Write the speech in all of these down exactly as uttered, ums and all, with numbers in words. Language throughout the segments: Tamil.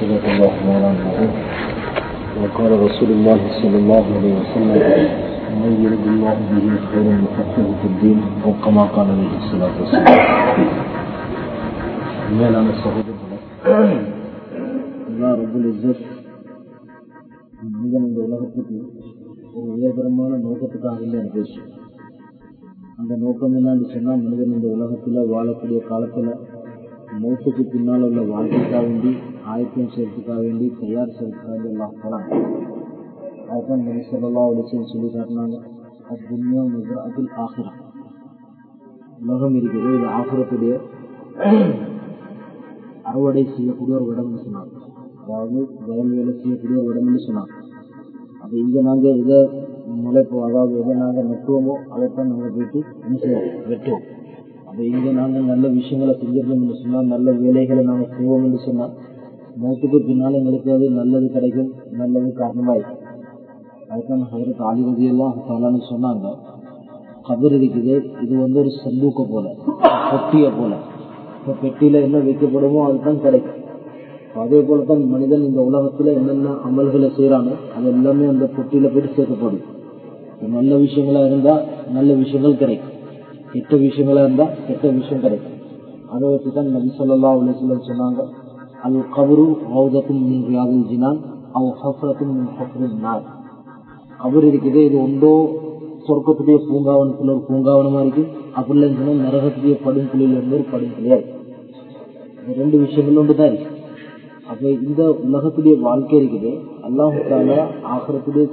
صلى الله عليه وسلم وقال رسول الله صلى الله عليه وسلم من يرد الله به خيرا يفقهه في الدين أو كما قال عليه الصلاة والسلام. மேலான சகோதரர்களே, அல்லாஹ் ரப்பல் இஸ்ஸத் மனிதன் இந்த உலகத்துக்கு ஒரு உயர்தரமான நோக்கத்துக்காக அனுப்பிச்சு. அந்த நோக்கம் என்னன்னு சொன்னா, மனிதன் இந்த உலகத்துல வாழக்கூடிய காலத்துல மௌத்துக்கு பின்னால் உள்ள வாழ்க்கைக்காக வேண்டி ஆயத்தம் செய்யறதுக்காக வேண்டி தயார் செய்யறதுக்காக வேண்டி எல்லாம் போறாங்க. அதுதான் நபி ஸல்லல்லாஹு அலைஹி வஸல்லம் சொல்லி காட்டினாங்க, அத்துன்யா மஸ்ரஅத்துல் ஆখিরা. உலகம் இருக்கிறது, இது ஆখিরাத்துடைய அறுவடை செய்யக்கூடிய ஒரு இடம்னு சொன்னாங்க. அதாவது வயல் வேலை செய்யக்கூடிய ஒரு இடம்னு சொன்னாங்க. அப்ப இங்க நாங்க எதை முளைப்போம், அதாவது எதை நாங்க நட்டுவோமோ அதைத்தான் நாங்க போயிட்டு என்ன செய்வோம், வெட்டுவோம். அப்ப இங்க நாங்க நல்ல விஷயங்களை செஞ்சிருக்கோம் என்று சொன்னா, நல்ல வேலைகளை நாங்க செய்வோம் என்று சொன்னா, மௌத்துக்கு பின்னால எங்களுக்கு அது நல்லது கிடைக்கும், நல்லது காரணமாயிருக்கும். அதுதான் ஹஜ்ரத் அலி ரலியல்லாஹு தஆலான்னு சொன்னாங்க, கபர் இருக்குது, இது வந்து ஒரு சந்தூக்க போல, பெட்டிய போல. இப்ப பெட்டியில என்ன வைக்கப்படுமோ அதுதான் கிடைக்கும். அதே போலதான் மனிதன் இந்த உலகத்துல என்னென்ன அமல்களை செய்யறானோ அது எல்லாமே அந்த பெட்டியில போயிட்டு சேர்க்கப்படும். நல்ல விஷயங்களா இருந்தா நல்ல விஷயங்கள் கிடைக்கும், கெட்ட விஷயங்களா இருந்தா கெட்ட விஷயம் கிடைக்கும். அதை வச்சுதான் நபி ஸல்லல்லாஹு அலைஹி வஸல்லம் சொன்னாங்க, அல் கபரு ரௌதத்துன் மின் ரியாதில் ஜினான் அவ் ஹஃப்ரத்துன் மின் ஹஃப்ரின் நார். கபர் இருக்குது, இது ஒன்றோ சொர்க்கத்துடைய பூங்காவனத்துல ஒரு பூங்காவனமா இருக்கு, அப்படி இல்லைன்னு சொன்னா நரகத்துடைய படுங்குழியில இருந்து ஒரு படுங்குழியா இருக்கு. ரெண்டு விஷயங்கள் ஒன்றுதான் இருக்கு. அப்ப இந்த உலகத்துடைய வாழ்க்கை இருக்குது, அல்லாஹ் தஆலா ஆகிரத்துடைய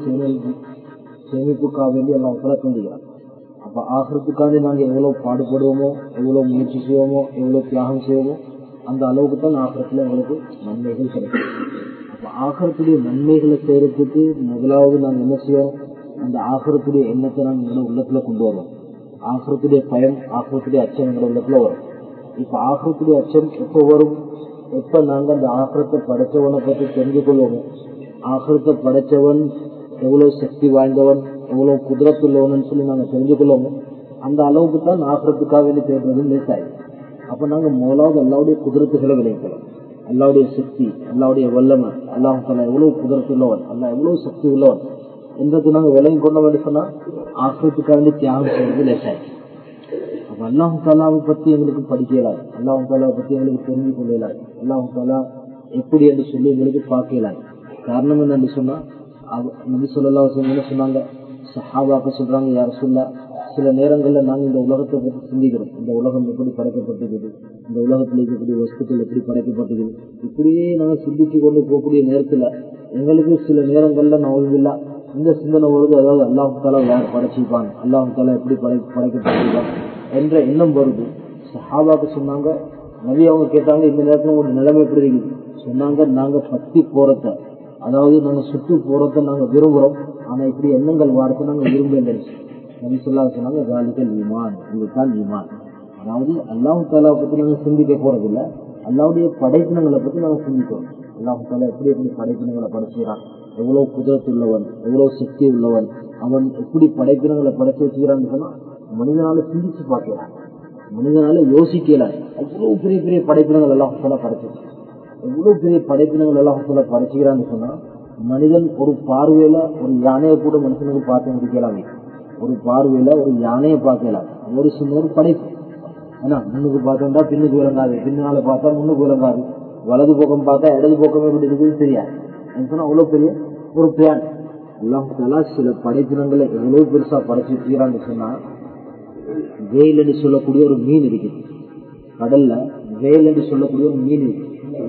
சேமிப்புக்காக வேண்டி அல்லாஹ் தஆலா தந்துகிறார். அப்ப ஆகிரத்துக்காண்டி நாங்க எவ்வளவு பாடுபடுவோமோ, எவ்வளவு முயற்சி செய்வோமோ, எவ்வளவு தியாகம் செய்வோமோ, அந்த அளவுக்கு தான் ஆகிரத்துல எங்களுக்கு நன்மைகள் கிடைக்கும். அப்ப ஆகிரத்துடைய நன்மைகளை செய்யறதுக்கு முதலாவது நாங்க என்ன செய்வோம், அந்த ஆகிரத்துடைய எண்ணத்தை நாங்க எங்களோட உள்ளத்துல கொண்டு வருவோம். ஆகிரத்துடைய பயம், ஆகிரத்துடைய அச்சம் எங்களோட உள்ளத்துல வரும். இப்ப ஆகிரத்துடைய அச்சம் எப்ப வரும், எப்ப நாங்க அந்த ஆகிரத்தை படைச்சவனை பற்றி தெரிஞ்சு கொள்வோமோ, ஆகிரத்தை படைச்சவன் எவ்வளவு சக்தி வாய்ந்தவன், எவ்வளவு குதிரத்துள்ளவன் சொல்லி நாங்க தெரிஞ்சு கொள்வோமோ, அந்த அளவுக்கு தான் ஆகிரத்துக்காக வேண்டி தேடுறது லேசாயி. அப்ப நாங்க முதலாவது அல்லாவுடைய குதிரத்துகளை விளைவிக்கலாம். அல்லாவுடைய சக்தி, அல்லாவுடைய வல்லமை, அல்லாஹ் தஆலா எவ்வளவு குதிரத்து உள்ளவன், அல்லாஹ் எவ்வளவு சக்தி உள்ளவன் என்றது நாங்க விளங்கி கொண்ட வேண்டி சொன்னா ஆகிரத்துக்காக வேண்டி தியாகம் செய்வது லேசாயி. அப்ப அல்லாஹ் தஆலாவை பத்தி எங்களுக்கு படிக்கலாம், அல்லாஹ் தஆலாவை பத்தி எங்களுக்கு தெரிஞ்சு கொள்ளலாம், அல்லாஹ் தஆலா எப்படி என்று சொல்லி எங்களுக்கு பார்க்கலாம். காரணம் என்னன்னு சொன்னா, நபி ஸல்லல்லாஹு அலைஹி வஸல்லம் என்ன சொன்னாங்க, சஹாபாக்கள் சொல்றாங்க, யா ரசூலல்லாஹ், சில நேரங்கள்ல நாங்க இந்த உலகத்தை பற்றி சிந்திக்கிறோம், இந்த உலகம் எப்படி படைக்கப்பட்டிருக்குது, இந்த உலகத்தில் இருக்கக்கூடிய வஸ்துக்கள் எப்படி படைக்கப்பட்டிருக்குது, இப்படியே நாங்க சிந்திச்சு கொண்டு போகக்கூடிய நேரத்துல எங்களுக்கு சில நேரங்கள்ல நவவில்லா இந்த சிந்தனை வருது, அதாவது அல்லாஹ் தஆலா யார் படைச்சிருப்பான், அல்லாஹ் தஆலா எப்படி படை படைக்கப்பட்டிருப்பான் என்ற எண்ணம் வருது. சஹாபாக்கு சொன்னாங்க, நபி அவங்க கேட்டாங்க, இந்த நேரத்துல உங்களோட நிலைமை எப்படி இருக்குது சொன்னாங்க, நாங்க பத்தி போறத, அதாவது நாங்க சுட்டு போறத நாங்க விரும்புறோம், ஆனா இப்படி எண்ணங்கள் வார்த்தை நாங்க விரும்பல. நபி ஸல்லல்லாஹு அலைஹி சொன்னாங்க, ஜாலிகல் ஈமான், இதுதான் ஈமான். அதாவது அல்லாஹ் தஆலாவை பத்தி நாங்க சிந்திக்க போறது இல்ல, அல்லாஹ்வுடைய படைப்பினங்களை பத்தி நாங்க சிந்திக்கிறோம். அல்லாஹ் தஆலா எப்படி எப்படி படைப்பினங்களை படைச்சுக்கிறான், எவ்வளவு குதிரத்து உள்ளவன், எவ்வளவு சக்தி உள்ளவன், அவன் எப்படி படைப்பினங்களை படைச்சு வச்சுக்கிறான்னு சொன்னா மனிதனால சிந்திச்சு பார்க்கலாம், மனிதனால யோசிக்கலாம். எவ்வளவு பெரிய பெரிய படைப்பினங்கள் அல்லாஹ் தஆலா படைச்சு, எவ்வளவு பெரிய படைப்பினங்கள் அல்லாஹ் தஆலா படைச்சுக்கிறான்னு சொன்னா, மனிதன் ஒரு பார்வையில ஒரு யானையை கூட மனுஷனுக்கு பார்த்து முடிக்கலாமே, ஒரு பார்வையில ஒரு யானையை பார்க்கலாம், ஒரு சின்ன ஒரு படைப்பு. ஏன்னா முன்னுக்கு பார்த்தோம்டா பின்னுக்கு விளங்காது, பின்னால பார்த்தா முன்னுக்கு விளங்காது, வலது பக்கம் பார்த்தா இடது பக்கமே எப்படி இருக்குன்னு தெரியாது. சொன்னா அவ்வளவு பெரிய ஒரு பிளான். அல்லாஹ் தஆலா சில படைப்பினங்களை எவ்வளவு பெருசா படைச்சு வச்சுக்கிறான்னு சொன்னா, வேல் என்று சொல்லக்கூடிய ஒரு மீன் இருக்குது கடல்ல, வேல் என்று சொல்லக்கூடிய ஒரு மீன் இருக்கு,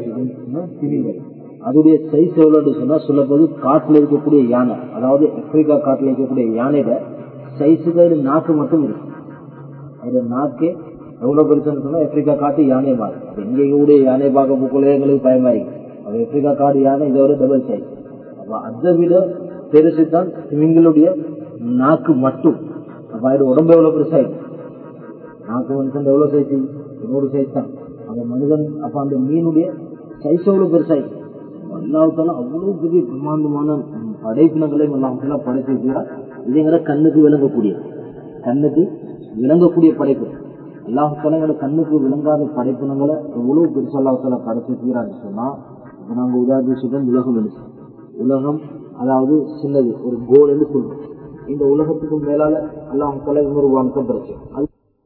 அதோடைய சைஸ் எவ்வளவு சொன்னா சொல்லப்போது காட்டுல இருக்கக்கூடிய யானை, அதாவது ஆப்பிரிக்கா காட்டுல இருக்கக்கூடிய யானையோட சைஸுக்கு நாக்கு மட்டும் இருக்கு. அதோட நாக்கு எவ்வளவு பெருசுன்னு சொன்னா ஆப்பிரிக்கா காட்டு யானை மாதிரி. அது எங்க கூட யானை பார்க்க போக்குள்ள எங்களுக்கு பயமா இருக்கு, அது ஆப்பிரிக்கா காடு யானை இதோட டபுள் சைஸ். அப்ப அதை விட பெருசு தான் இவங்களுடைய நாக்கு மட்டும். அப்ப அதோட உடம்பு எவ்வளவு பெருசா இருக்கு, நாக்கு மனுஷன் எவ்வளவு சைஸ், இன்னொரு சைஸ் தான் அந்த மனிதன். அப்ப அந்த மீனுடைய சைஸ் எவ்வளவு பெருசாயிருக்கு. அல்லாஹ் தஆலா அவ்வளவு பெரிய பிரம்மாண்டமான படைப்பினங்களையும் அல்லாஹ் தஆலா படைத்து இருக்கிறார். இதுங்கிற கண்ணுக்கு விளங்கக்கூடிய, கண்ணுக்கு விளங்கக்கூடிய படைப்பு. அல்லாஹ் தஆலா கண்ணுக்கு விளங்காத படைப்பினங்களை எவ்வளவு பெருசா அல்லாஹ் தஆலா படைத்து இருக்கிறான்னு சொன்னா, நாங்க உதாரணத்துக்கு சொல்றோம் உலகம் என்று. உலகம் அதாவது சின்னது ஒரு கோல் என்று சொல்றோம். இந்த உலகத்துக்கு மேலால அல்லாஹ் தஆலா இன்னொரு வானத்தை படைச்சான். அது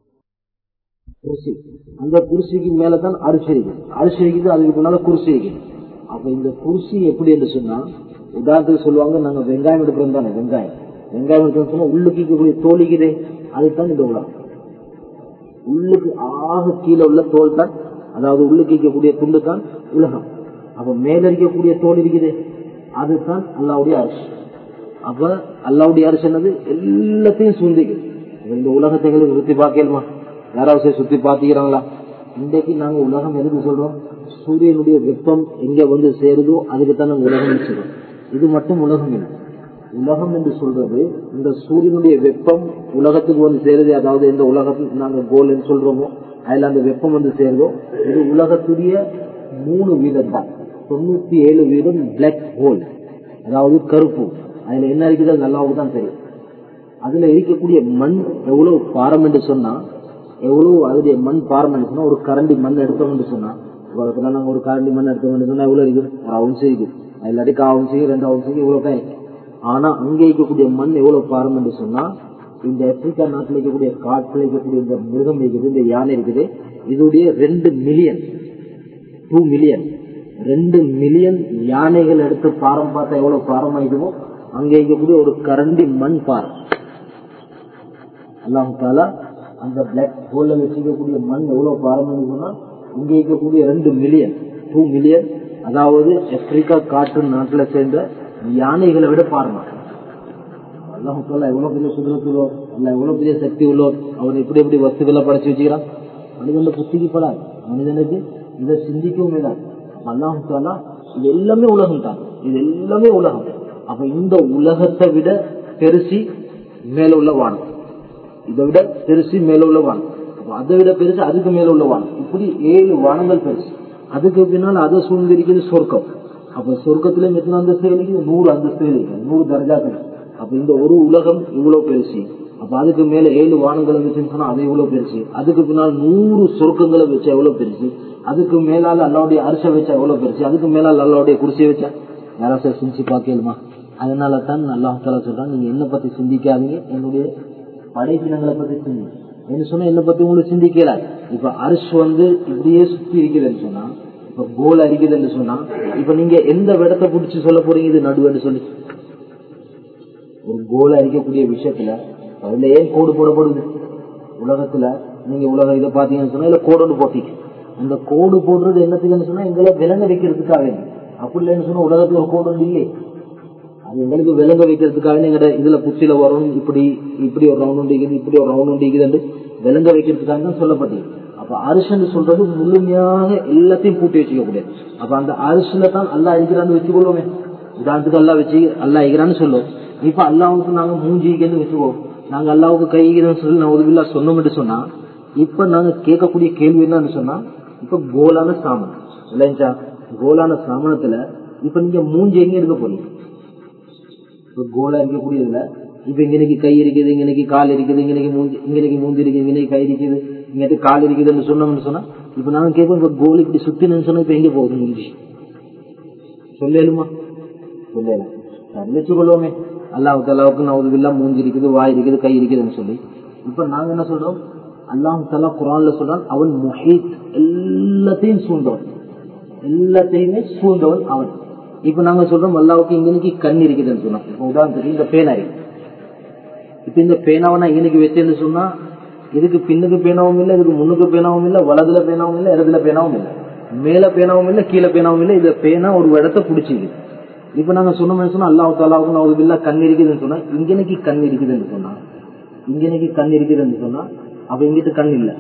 குர்சி. அந்த குர்சிக்கு மேலதான் அரிசி இருக்குது. அரிசி இருக்குது, அதுக்கு முன்னால குர்சி இருக்குது. அப்ப இந்த குர்சி எப்படி என்று சொன்னா, உதாரணத்துக்கு சொல்லுவாங்க, நாங்க வெங்காயம் எடுக்கிறோம் தானே, வெங்காயம் வெங்காயம் எடுக்கிறோம் சொன்னா உள்ளுக்கு இருக்கக்கூடிய தோலிக்குதே, அதுதான் இந்த உலகம். உள்ளுக்கு ஆக கீழே உள்ள தோல் தான், அதாவது உள்ளுக்கு இருக்கக்கூடிய துண்டு தான் உலகம். அப்ப மேல இருக்கக்கூடிய தோல் இருக்குது, அதுதான் அல்லாவுடைய அரிசி. அப்ப அல்லாவுடைய அரிசி என்னது, எல்லாத்தையும் சூழ்ந்திக்கு. இந்த உலகத்தை எங்களுக்கு சுத்தி பார்க்கலுமா? யாராவது சுத்தி பார்த்துக்கிறாங்களா? இன்றைக்கு நாங்க உலகம் எதுக்கு சொல்றோம்? சூரியனுடைய வெப்பம் எங்க வந்து சேருதோ அதுக்குத்தான் நாங்க உலகம் சொல்றோம். இது மட்டும் உலகம் இல்லை. உலகம் என்று சொல்றது இந்த சூரியனுடைய வெப்பம் உலகத்துக்கு வந்து சேருது. அதாவது இந்த உலகத்துக்கு நாங்க கோல் என்று சொல்றோமோ அதுல அந்த வெப்பம் வந்து சேருதோ, இது உலகத்துடைய மூணு வீதம் தான். தொண்ணூத்தி ஏழு வீதம் பிளாக் ஹோல், அதாவது கருப்பு. அதுல என்ன இருக்குது அது நல்லாவும் தான் தெரியும். அதுல இருக்கக்கூடிய மண் எவ்வளவு பாரம் என்று சொன்னா, எவ்வளவு அதனுடைய மண் பாரம் என்று சொன்னா, ஒரு கரண்டி மண் எடுத்தோம் என்று சொன்னா, நாங்க ஒரு கரண்டி மண் எடுத்தோம் என்று சொன்னா எவ்வளவு இருக்குது? ஒரு அவுன்ஸ் இருக்குது. இல்லாட்டி காவன்ஸுக்கு ரெண்டு அவுன்ஸுக்கு இவ்வளவு தான். ஆனா அங்கே இருக்கக்கூடிய மண் எவ்வளவு பாரம் என்று சொன்னா, இந்த ஆப்பிரிக்கா நாட்டில் இருக்கக்கூடிய காட்டில் இருக்கக்கூடிய இந்த மிருகம் இருக்குது, இந்த யானை இருக்குது, இதோடைய ரெண்டு மில்லியன் டூ மில்லியன் ரெண்டு மில்லியன் யானைகள் எடுத்து பாரம் பார்த்தா எவ்வளவு பாரம் ஆயிடுமோ அங்கே இருக்கக்கூடிய ஒரு கரண்டி மண் பாரம். அல்லாஹ் தஆலா அந்த பிளாக் ஹோல்ல வச்சிருக்கக்கூடிய மண் எவ்வளவு பாரம் சொன்னா, இங்கே இருக்கக்கூடிய ரெண்டு மில்லியன் டூ மில்லியன் அதாவது ஆப்பிரிக்கா காட்டு நாட்டில் சேர்ந்த யானைகளை விட பாருங்க. அல்லாஹ் தஆலா எவ்வளவு பெரிய குதிரத்து உள்ளோர், அல்ல எவ்வளவு பெரிய சக்தி உள்ளோர், அவர் எப்படி எப்படி வஸ்துக்களை படைச்சு வச்சுக்கிறான். மனிதன் புத்திக்கு படாது, மனிதனுக்கு இதை சிந்திக்கவும் இல்லை. அல்லாஹ் தஆலா இது எல்லாமே உலகம் தான், இது எல்லாமே உலகம். அப்ப இந்த உலகத்தை விட பெருசி மேல உள்ள வானம், இதை விட பெருசி மேல உள்ள வானம், அதை விட பெருசு அதுக்கு மேல உள்ள வானம், இப்படி ஏழு வானங்கள் பெருசு. அதுக்கு பின்னால் அதை சூழ்ந்திருக்கிறது சொர்க்கம். அப்ப சொர்க்கத்திலே எத்தனை அந்தஸ்துகள் இருக்குது? நூறு அந்தஸ்துகள் இருக்குது, நூறு தர்ஜாக்கள். அப்ப இந்த ஒரு உலகம் இவ்வளவு பெருசு. அப்ப அதுக்கு மேல ஏழு வானங்களை வச்சுன்னு சொன்னா அது எவ்வளவு பெருசு. அதுக்கு பின்னால் நூறு சொர்க்கங்களை வச்சா எவ்வளவு பெருசு. அதுக்கு மேலால அல்லாவுடைய அரிசை வச்சா எவ்வளவு பெருசு. அதுக்கு மேலால அல்லாவுடைய குடிசையை வச்சா யாராவது சிந்திச்சு பார்க்கலுமா? அதனால தான் அல்லாஹ் தஆலா சொல்றான், நீங்க என்ன பத்தி சிந்திக்காதீங்க, என்னுடைய படைப்பினங்களை பத்தி சிந்தி. என்ன சொன்னா என்னை பத்தி உங்களுக்கு சிந்திக்கல. இப்ப அரிசி வந்து இப்படியே சுத்தி இருக்குதுன்னு சொன்னா, இப்ப கோல் அரிக்குதுன்னு சொன்னா, இப்ப நீங்க எந்த விடத்தை பிடிச்சி சொல்ல போறீங்க இது நடுவுன்னு சொல்லி? ஒரு கோல் அரிக்கக்கூடிய விஷயத்துல அதுல ஏன் கோடு போடப்படுது? உலகத்துல நீங்க உலக இதை பாத்தீங்கன்னு சொன்னா இல்ல கோடு போட்டீங்க. அந்த கோடு போடுறது என்னத்துக்குன்னு சொன்னா எங்களை விளங்க வைக்கிறதுக்காக. அப்படி இல்லைன்னு சொன்னா உலகத்துல ஒரு கோடு ஒன்று இல்லை, அது எங்களுக்கு விளங்க வைக்கிறதுக்காக எங்கட இதுல புத்தியில வரும், இப்படி இப்படி ஒரு ரவுண்ட் உண்டிக்குது, இப்படி ஒரு ரவுண்ட் உண்டிக்குது விளங்க வைக்கிறதுக்காக தான் சொல்லப்பட்டது. அப்ப அரிசன்னு சொல்றது முழுமையாக எல்லாத்தையும் பூட்டி வச்சுக்க கூடாது. அப்ப அந்த அரிசில தான் அல்லாஹ் இருக்கிறான்னு வச்சுக்கொள்வோமே. உதாரணத்துக்கு அல்லா வச்சு அல்லாஹ் இருக்கிறான்னு சொல்லுவோம். இப்ப அல்லாவுக்கு நாங்க மூஞ்சிக்கன்னு வச்சுக்குவோம், நாங்க அல்லாவுக்கு கைகிறோம்னு சொல்லி நான் உதவில்லா சொன்னோம் என்று சொன்னா, இப்ப நாங்க கேட்கக்கூடிய கேள்வி என்னன்னு சொன்னா, இப்ப கோலான சாமன் இல்லைங்களா, கோலான சாமனத்துல இப்ப நீங்க மூஞ்சி எங்க இருக்க போறீங்க? இப்ப கோலா இருக்கக்கூடியதுல இப்ப இங்கனைக்கு கை இருக்குது, இங்கனைக்கு கால் இருக்குது, இங்கனைக்கு மூஞ்சி இங்கனைக்கு மூஞ்சி இருக்குது, இங்கனைக்கு கை இருக்குது, இங்கிட்ட கால் இருக்குதுன்னு சொன்னோம்னு சொன்னா, இப்ப நாங்க கேட்போம் இப்ப கோல் இப்படி சுத்தினு சொன்னா இப்ப எங்க போகுது மூஞ்சி? சொல்லலுமா? சொல்லல. வச்சு கொள்வோமே அல்லாஹ் தஆலாவுக்கு நவுதுபில்லா மூஞ்சி இருக்குது, வாய் இருக்குது, கை இருக்குதுன்னு சொல்லி. இப்ப நாங்க என்ன சொல்றோம்? அல்லாஹ் தஆலா குர்ஆன்ல சொல்றான், அவன் முஹீத், எல்லாத்தையும் சூழ்ந்தவன், எல்லாத்தையுமே சூழ்ந்தவன் அவன். இப்ப நாங்க சொல்றோம் அல்லாஹ்வுக்கு இங்கனைக்கு கண் இருக்குதுன்னு சொன்னோம். இப்ப உதாரணத்துக்கு இந்த பேனா இருக்கு. இப்ப இந்த பேனாவை நான் இங்கனைக்கு வச்சேன்னு சொன்னா, இதுக்கு பின்னுக்கு பேனாவும் இல்லை, இதுக்கு முன்னுக்கு பேனாவும் இல்லை, வலதுல பேனாவும் இல்லை, இடத்துல பேனாவும் இல்லை, மேல பேனாவும் இல்லை, கீழே பேனாவும் இல்லை. இந்த பேனா ஒரு இடத்தை பிடிச்சிது. இப்ப நாங்க சொன்னோம்னு சொன்னா அல்லாஹ் தஆலாவுக்கு நவுதுபில்லா கண் இருக்குதுன்னு சொன்னா, இங்கனைக்கு கண் இருக்குதுன்னு சொன்னா, இங்கனைக்கு கண் இருக்குதுன்னு சொன்னா அப்ப இங்கிட்டு கண் இல்லை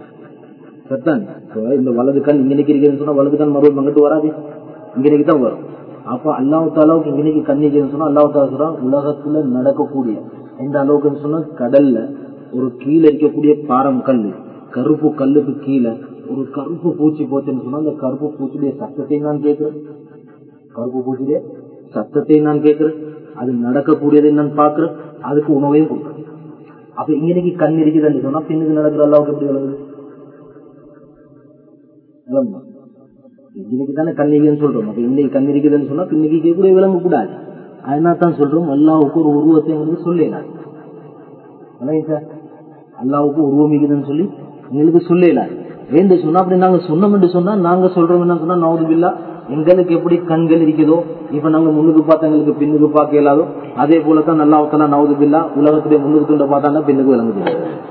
சத்தான். இந்த வலது கண் இங்கனைக்கு இருக்குதுன்னு சொன்னா வலது கண் மறுபடியும் அங்கிட்டு வராது, இங்கனைக்கு தான் வரும். அப்ப அல்லாஹ் தஆலாவுக்கு இங்கனைக்கு கண் இருக்குதுன்னு சொன்னா அல்லாஹ் தஆலா சொல்றான், உலகத்துல நடக்கக்கூடிய எந்த அளவுக்குன்னு சொன்னா, கடல்ல ஒரு கீழே இருக்கக்கூடிய பாரம் கல், கருப்பு கல்லுக்கு கீழே ஒரு கருப்பு பூச்சி போச்சுன்னு சொன்னா, அந்த கருப்பு பூச்சியுடைய சத்தத்தை நான் கேட்கிறேன், கருப்பு பூச்சியுடைய சத்தத்தை நான் கேட்கிறேன், அது நடக்கக்கூடியதை நான் பாக்குறேன், அதுக்கு உணவையும் கொடுக்குறேன். அப்ப இங்கனைக்கு கண் இருக்குதுன்னு சொன்னா பின்னுக்கு நடக்கிற அல்லாவுக்கு எப்படி விளங்குது? இன்னைக்கு தானே கண் இருக்குதுன்னு சொல்றோம். அப்ப இன்னைக்கு கண் இருக்குதுன்னு சொன்னா இன்னைக்கு கூட விளங்க கூடாது. அதனால தான் சொல்றோம் அல்லாவுக்கு ஒரு உருவத்தை எங்களுக்கு சொல்லலாம். சார் அல்லாவுக்கு உருவம் இருக்குதுன்னு சொல்லி எங்களுக்கு சொல்லலாம். வேண்டு சொன்னா அப்படி நாங்க சொன்னோம் என்று சொன்னா நாங்க சொல்றோம் என்ன சொன்னா நவுதுபில்லா எங்களுக்கு எப்படி கண்கள் இருக்குதோ இப்ப நாங்க முன்னுக்கு பார்த்தா எங்களுக்கு பின்னுக்கு பார்க்க இயலாதோ அதே போலதான் அல்லாஹ் நவுதுபில்லா உலகத்துடைய முன்னுக்கு துண்ட பார்த்தாண்டா பின்னுக்கு விளங்குது.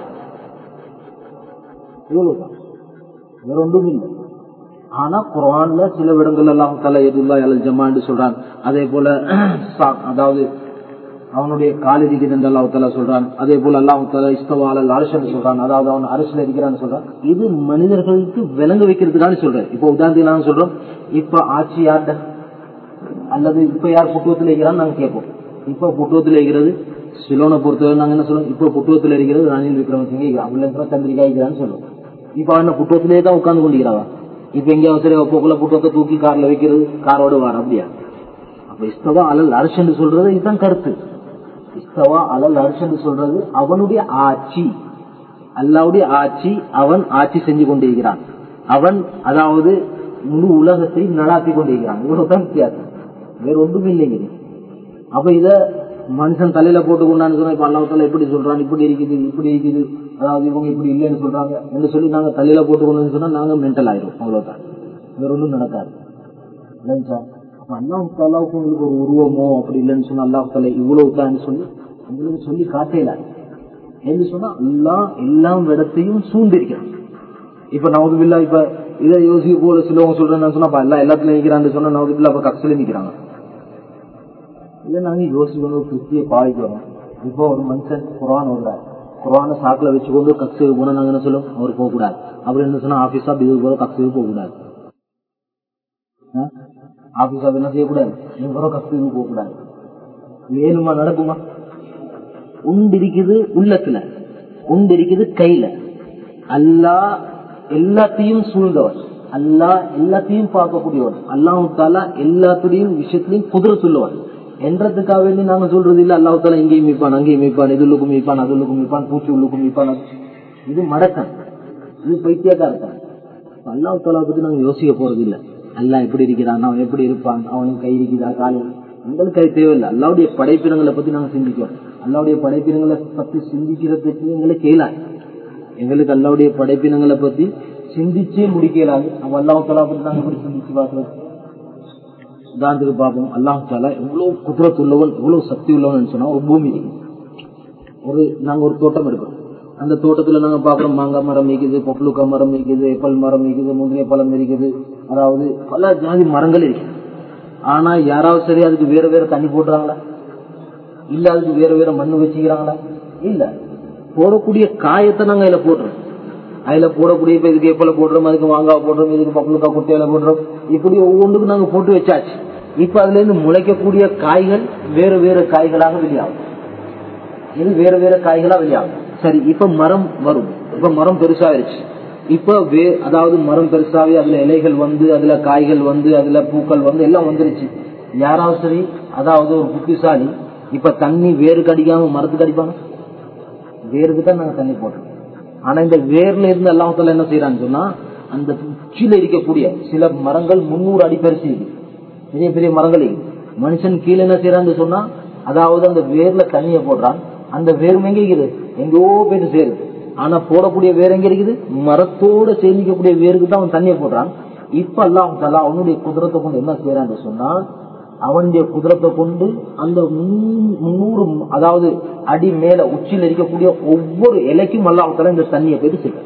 இவ்வளவுதான், வேற ஒன்றும் இல்லை. ஆனா குர்ஆன்ல சில இடங்கள் அல்லாஹ் தஆலா யதுல்லாஹி அலல் ஜமான்னு சொல்றான். அதே போல அதாவது அவனுடைய கால் இருக்குது என்று அல்லாஹ் தஆலா சொல்றான். அதே போல அல்லாஹ் தஆலா இஸ்தவா அலல் அர்ஷ்னு சொல்றான். அதாவது அவன் அரசுல இருக்கிறான்னு சொல்றான். இது மனிதர்களுக்கு விளங்க வைக்கிறதுக்கான சொல்றேன். இப்ப உதாரணத்துக்கு நாங்க சொல்றோம் இப்ப ஆட்சி யார்ட அல்லது இப்ப யார் புட்டுவத்தில் இருக்கிறான்னு நாங்க கேட்போம். இப்ப புட்டுவத்தில் இருக்கிறது சிலோனை பொறுத்தவரை நாங்க என்ன சொல்றோம் இப்ப புட்டுவத்தில் இருக்கிறது ரணில் விக்ரமசிங்கே இருக்கிறான், சந்திரிகா இருக்கிறான்னு சொல்றோம். இப்ப அவன் புட்டுவத்திலே தான் உட்கார்ந்து கொண்டிருக்கிறாவா? இப்ப எங்கேயாவது சரி போக்குல புட்டுவத்தை தூக்கி கார்ல வைக்கிறது காரோடு வார அப்படியா? அப்ப இஸ்தவா அலல் அர்ஷ் என்று சொல்றது இதுதான் கருத்து. இஸ்தவா அலல் அர்ஷ் என்று சொல்றது அவனுடைய ஆட்சி, அல்லாஹ்வுடைய ஆட்சி. அவன் ஆட்சி செஞ்சு கொண்டிருக்கிறான். அவன் அதாவது முழு உலகத்தை நடாத்தி கொண்டிருக்கிறான். இவ்வளவுதான் வித்தியாசம், வேற ஒன்றுமே இல்லைங்க. அப்ப இத மனுஷன் தலையில போட்டு கொண்டான்னு சொன்னா இப்ப அல்லாஹ் தஆலா எப்படி சொல்றான் இப்படி இருக்குது இப்படி இருக்குது அதாவது இவங்க இப்படி இல்லைன்னு சொல்றாங்க என்று சொல்லி நாங்க தலையில போட்டு கொண்டு சொன்னா நாங்க மென்டல் ஆயிரும். அவ்வளவுதான், வேற ஒன்றும் நடக்காது. அப்ப அல்லாஹ் தஆலாவுக்கு உங்களுக்கு ஒரு உருவமோ அப்படி இல்லைன்னு சொன்னா அல்லாஹ் தஆலா இவ்வளவு தான் சொல்லி உங்களுக்கு சொல்லி காட்டல என்று சொன்னா அல்லாஹ் எல்லா இடத்தையும் சூழ்ந்திருக்கிறான். இப்ப நவுதுபில்லா இப்ப இதை யோசிக்க போல சிலவங்க சொல்றேன்னு சொன்னா எல்லாம் எல்லாத்துலயும் நிற்கிறான்னு சொன்னா நவுதுபில்லா அப்ப கக்ஸில நிக்கிறாங்க. இதை நாங்க யோசிக்கணும், கிறிஸ்திய பாதிக்கிறோம். இப்போ ஒரு மனுஷன் குர்ஆன் ஓடுறாரு, குர்ஆனை சாக்குல வச்சுக்கொண்டு கக்ஸுக்கு போனா நாங்க என்ன சொல்லுவோம் அவர் போக கூடாது. அப்படி என்ன சொன்னா ஆபீஸா பிதுக்கு போற கக்ஸுக்கு போக கூடாது. ஆபீஸா என்ன செய்யக்கூடாது, நீங்க கக்ஸுக்கு போக கூடாது. வேணுமா நடக்குமா? உண்டு இருக்குது உள்ளத்துல, உண்டு இருக்குது கையில. அல்லாஹ் எல்லாத்தையும் சூழ்ந்தவர், அல்லாஹ் எல்லாத்தையும் பார்க்கக்கூடியவர், அல்லாஹ் தஆலா எல்லாத்துடையும் விஷயத்திலையும் குதிரத் உள்ளவர் என்றதுக்காக வேண்டி நாங்க சொல்றது இல்ல அல்லாஹ் தஆலா இங்கேயும் மீப்பான் அங்கேயும் மீப்பான் இதுள்ளுக்கும் மீப்பான் அதுள்ளுக்கும் மீப்பான் பூச்சி உள்ளுக்கும் மீப்பான். இது மடக்கன், இது பைத்தியக்காரத்தான். அல்லாஹ் தஆலா பத்தி நாங்க யோசிக்க போறது இல்ல. அல்லாஹ் எப்படி இருக்கிறான், அவன் எப்படி இருப்பான், அவனுக்கு கை இருக்குதா காலம் உங்களுக்கு கை தேவையில்லை. அல்லாஹ்வுடைய படைப்பினங்களை பத்தி நாங்க சிந்திக்கிறோம். அல்லாஹ்வுடைய படைப்பினங்களை பத்தி சிந்திக்கிறதுக்கு எங்களுக்கு கேளாது. எங்களுக்கு அல்லாஹ்வுடைய படைப்பினங்களை பத்தி சிந்திச்சே முடிக்கலாது. அவன் அல்லாஹ் தஆலா பத்தி நாங்க எப்படி சிந்திச்சு பார்க்கிறோம்? உதாரணத்துக்கு பார்ப்போம். அல்லாஹ் தஆலா எவ்வளவு குதிரத் உள்ளவன் எவ்வளவு சக்தி உள்ளவன் சொன்னா ஒரு பூமி ஒரு நாங்க ஒரு தோட்டம் எடுக்கிறோம். அந்த தோட்டத்துல நாங்க பாக்குறோம் மாங்காய் மரம் இருக்குது, பொப்ளுக்கா மரம் இருக்குது, எப்பல் மரம் இருக்குது, முந்திரிய பழம் இருக்குது, அதாவது பல ஜாதி மரங்கள் இருக்கு. ஆனா யாராவது சரி அதுக்கு வேற வேற தண்ணி போடுறாங்களா? இல்ல அதுக்கு வேற வேற மண்ணு வச்சுக்கிறாங்களா? இல்ல. போடக்கூடிய காயத்தை நாங்க அதுல போடுறோம். அதுல போடக்கூடிய இப்ப இதுக்கு எப்பல போடுறோம், அதுக்கு மாங்காய் போடுறோம், இதுக்கு பப்புளுக்கா குட்டையில போடுறோம், இப்படி ஒவ்வொன்றுக்கும் நாங்க போட்டு வச்சாச்சு. இப்ப அதுல இருந்து முளைக்கக்கூடிய காய்கள் வேற வேற காய்களாக வெளியாகும். இது வேற வேற காய்களா வெளியாகும். சரி, இப்ப மரம் வரும். இப்ப மரம் பெருசாயிருச்சு. இப்ப வே அதாவது மரம் பெருசாவே அதுல இலைகள் வந்து அதுல காய்கள் வந்து அதுல பூக்கள் வந்து எல்லாம் வந்துருச்சு. யாராவது சரி அதாவது ஒரு புத்திசாலி இப்ப தண்ணி வேருக்கு அடிக்காம மரத்துக்கு அடிப்பாங்க? வேருக்கு தான் நாங்க தண்ணி போட்டோம். ஆனா இந்த வேர்ல இருந்து அல்லாஹ் தஆலா என்ன செய்யறான்னு சொன்னா அந்த உச்சியில இருக்கக்கூடிய சில மரங்கள் முன்னூறு அடி பெருசு இருக்கு, பெரிய பெரிய மரங்கள் இருக்கு. மனுஷன் கீழே என்ன செய்யறான்னு சொன்னா அதாவது அந்த வேர்ல தண்ணியை போடுறான். அந்த வேர் எங்க இருக்குது, எங்கோ போயிட்டு சேருது. ஆனா போடக்கூடிய வேர் எங்க இருக்குது, மரத்தோட சேமிக்கக்கூடிய வேருக்கு தான் அவன் தண்ணியை போடுறான். இப்ப அல்லாஹ் தஆலா அவனுடைய குதிரத்தை கொண்டு என்ன செய்யறான்னு சொன்னா அவனுடைய குதிரத்தை கொண்டு அந்த முன்னூறு அதாவது அடி மேல உச்சியில் இருக்கக்கூடிய ஒவ்வொரு இலைக்கும் அல்லாஹ் தஆலா இந்த தண்ணியை போயிட்டு செய்ய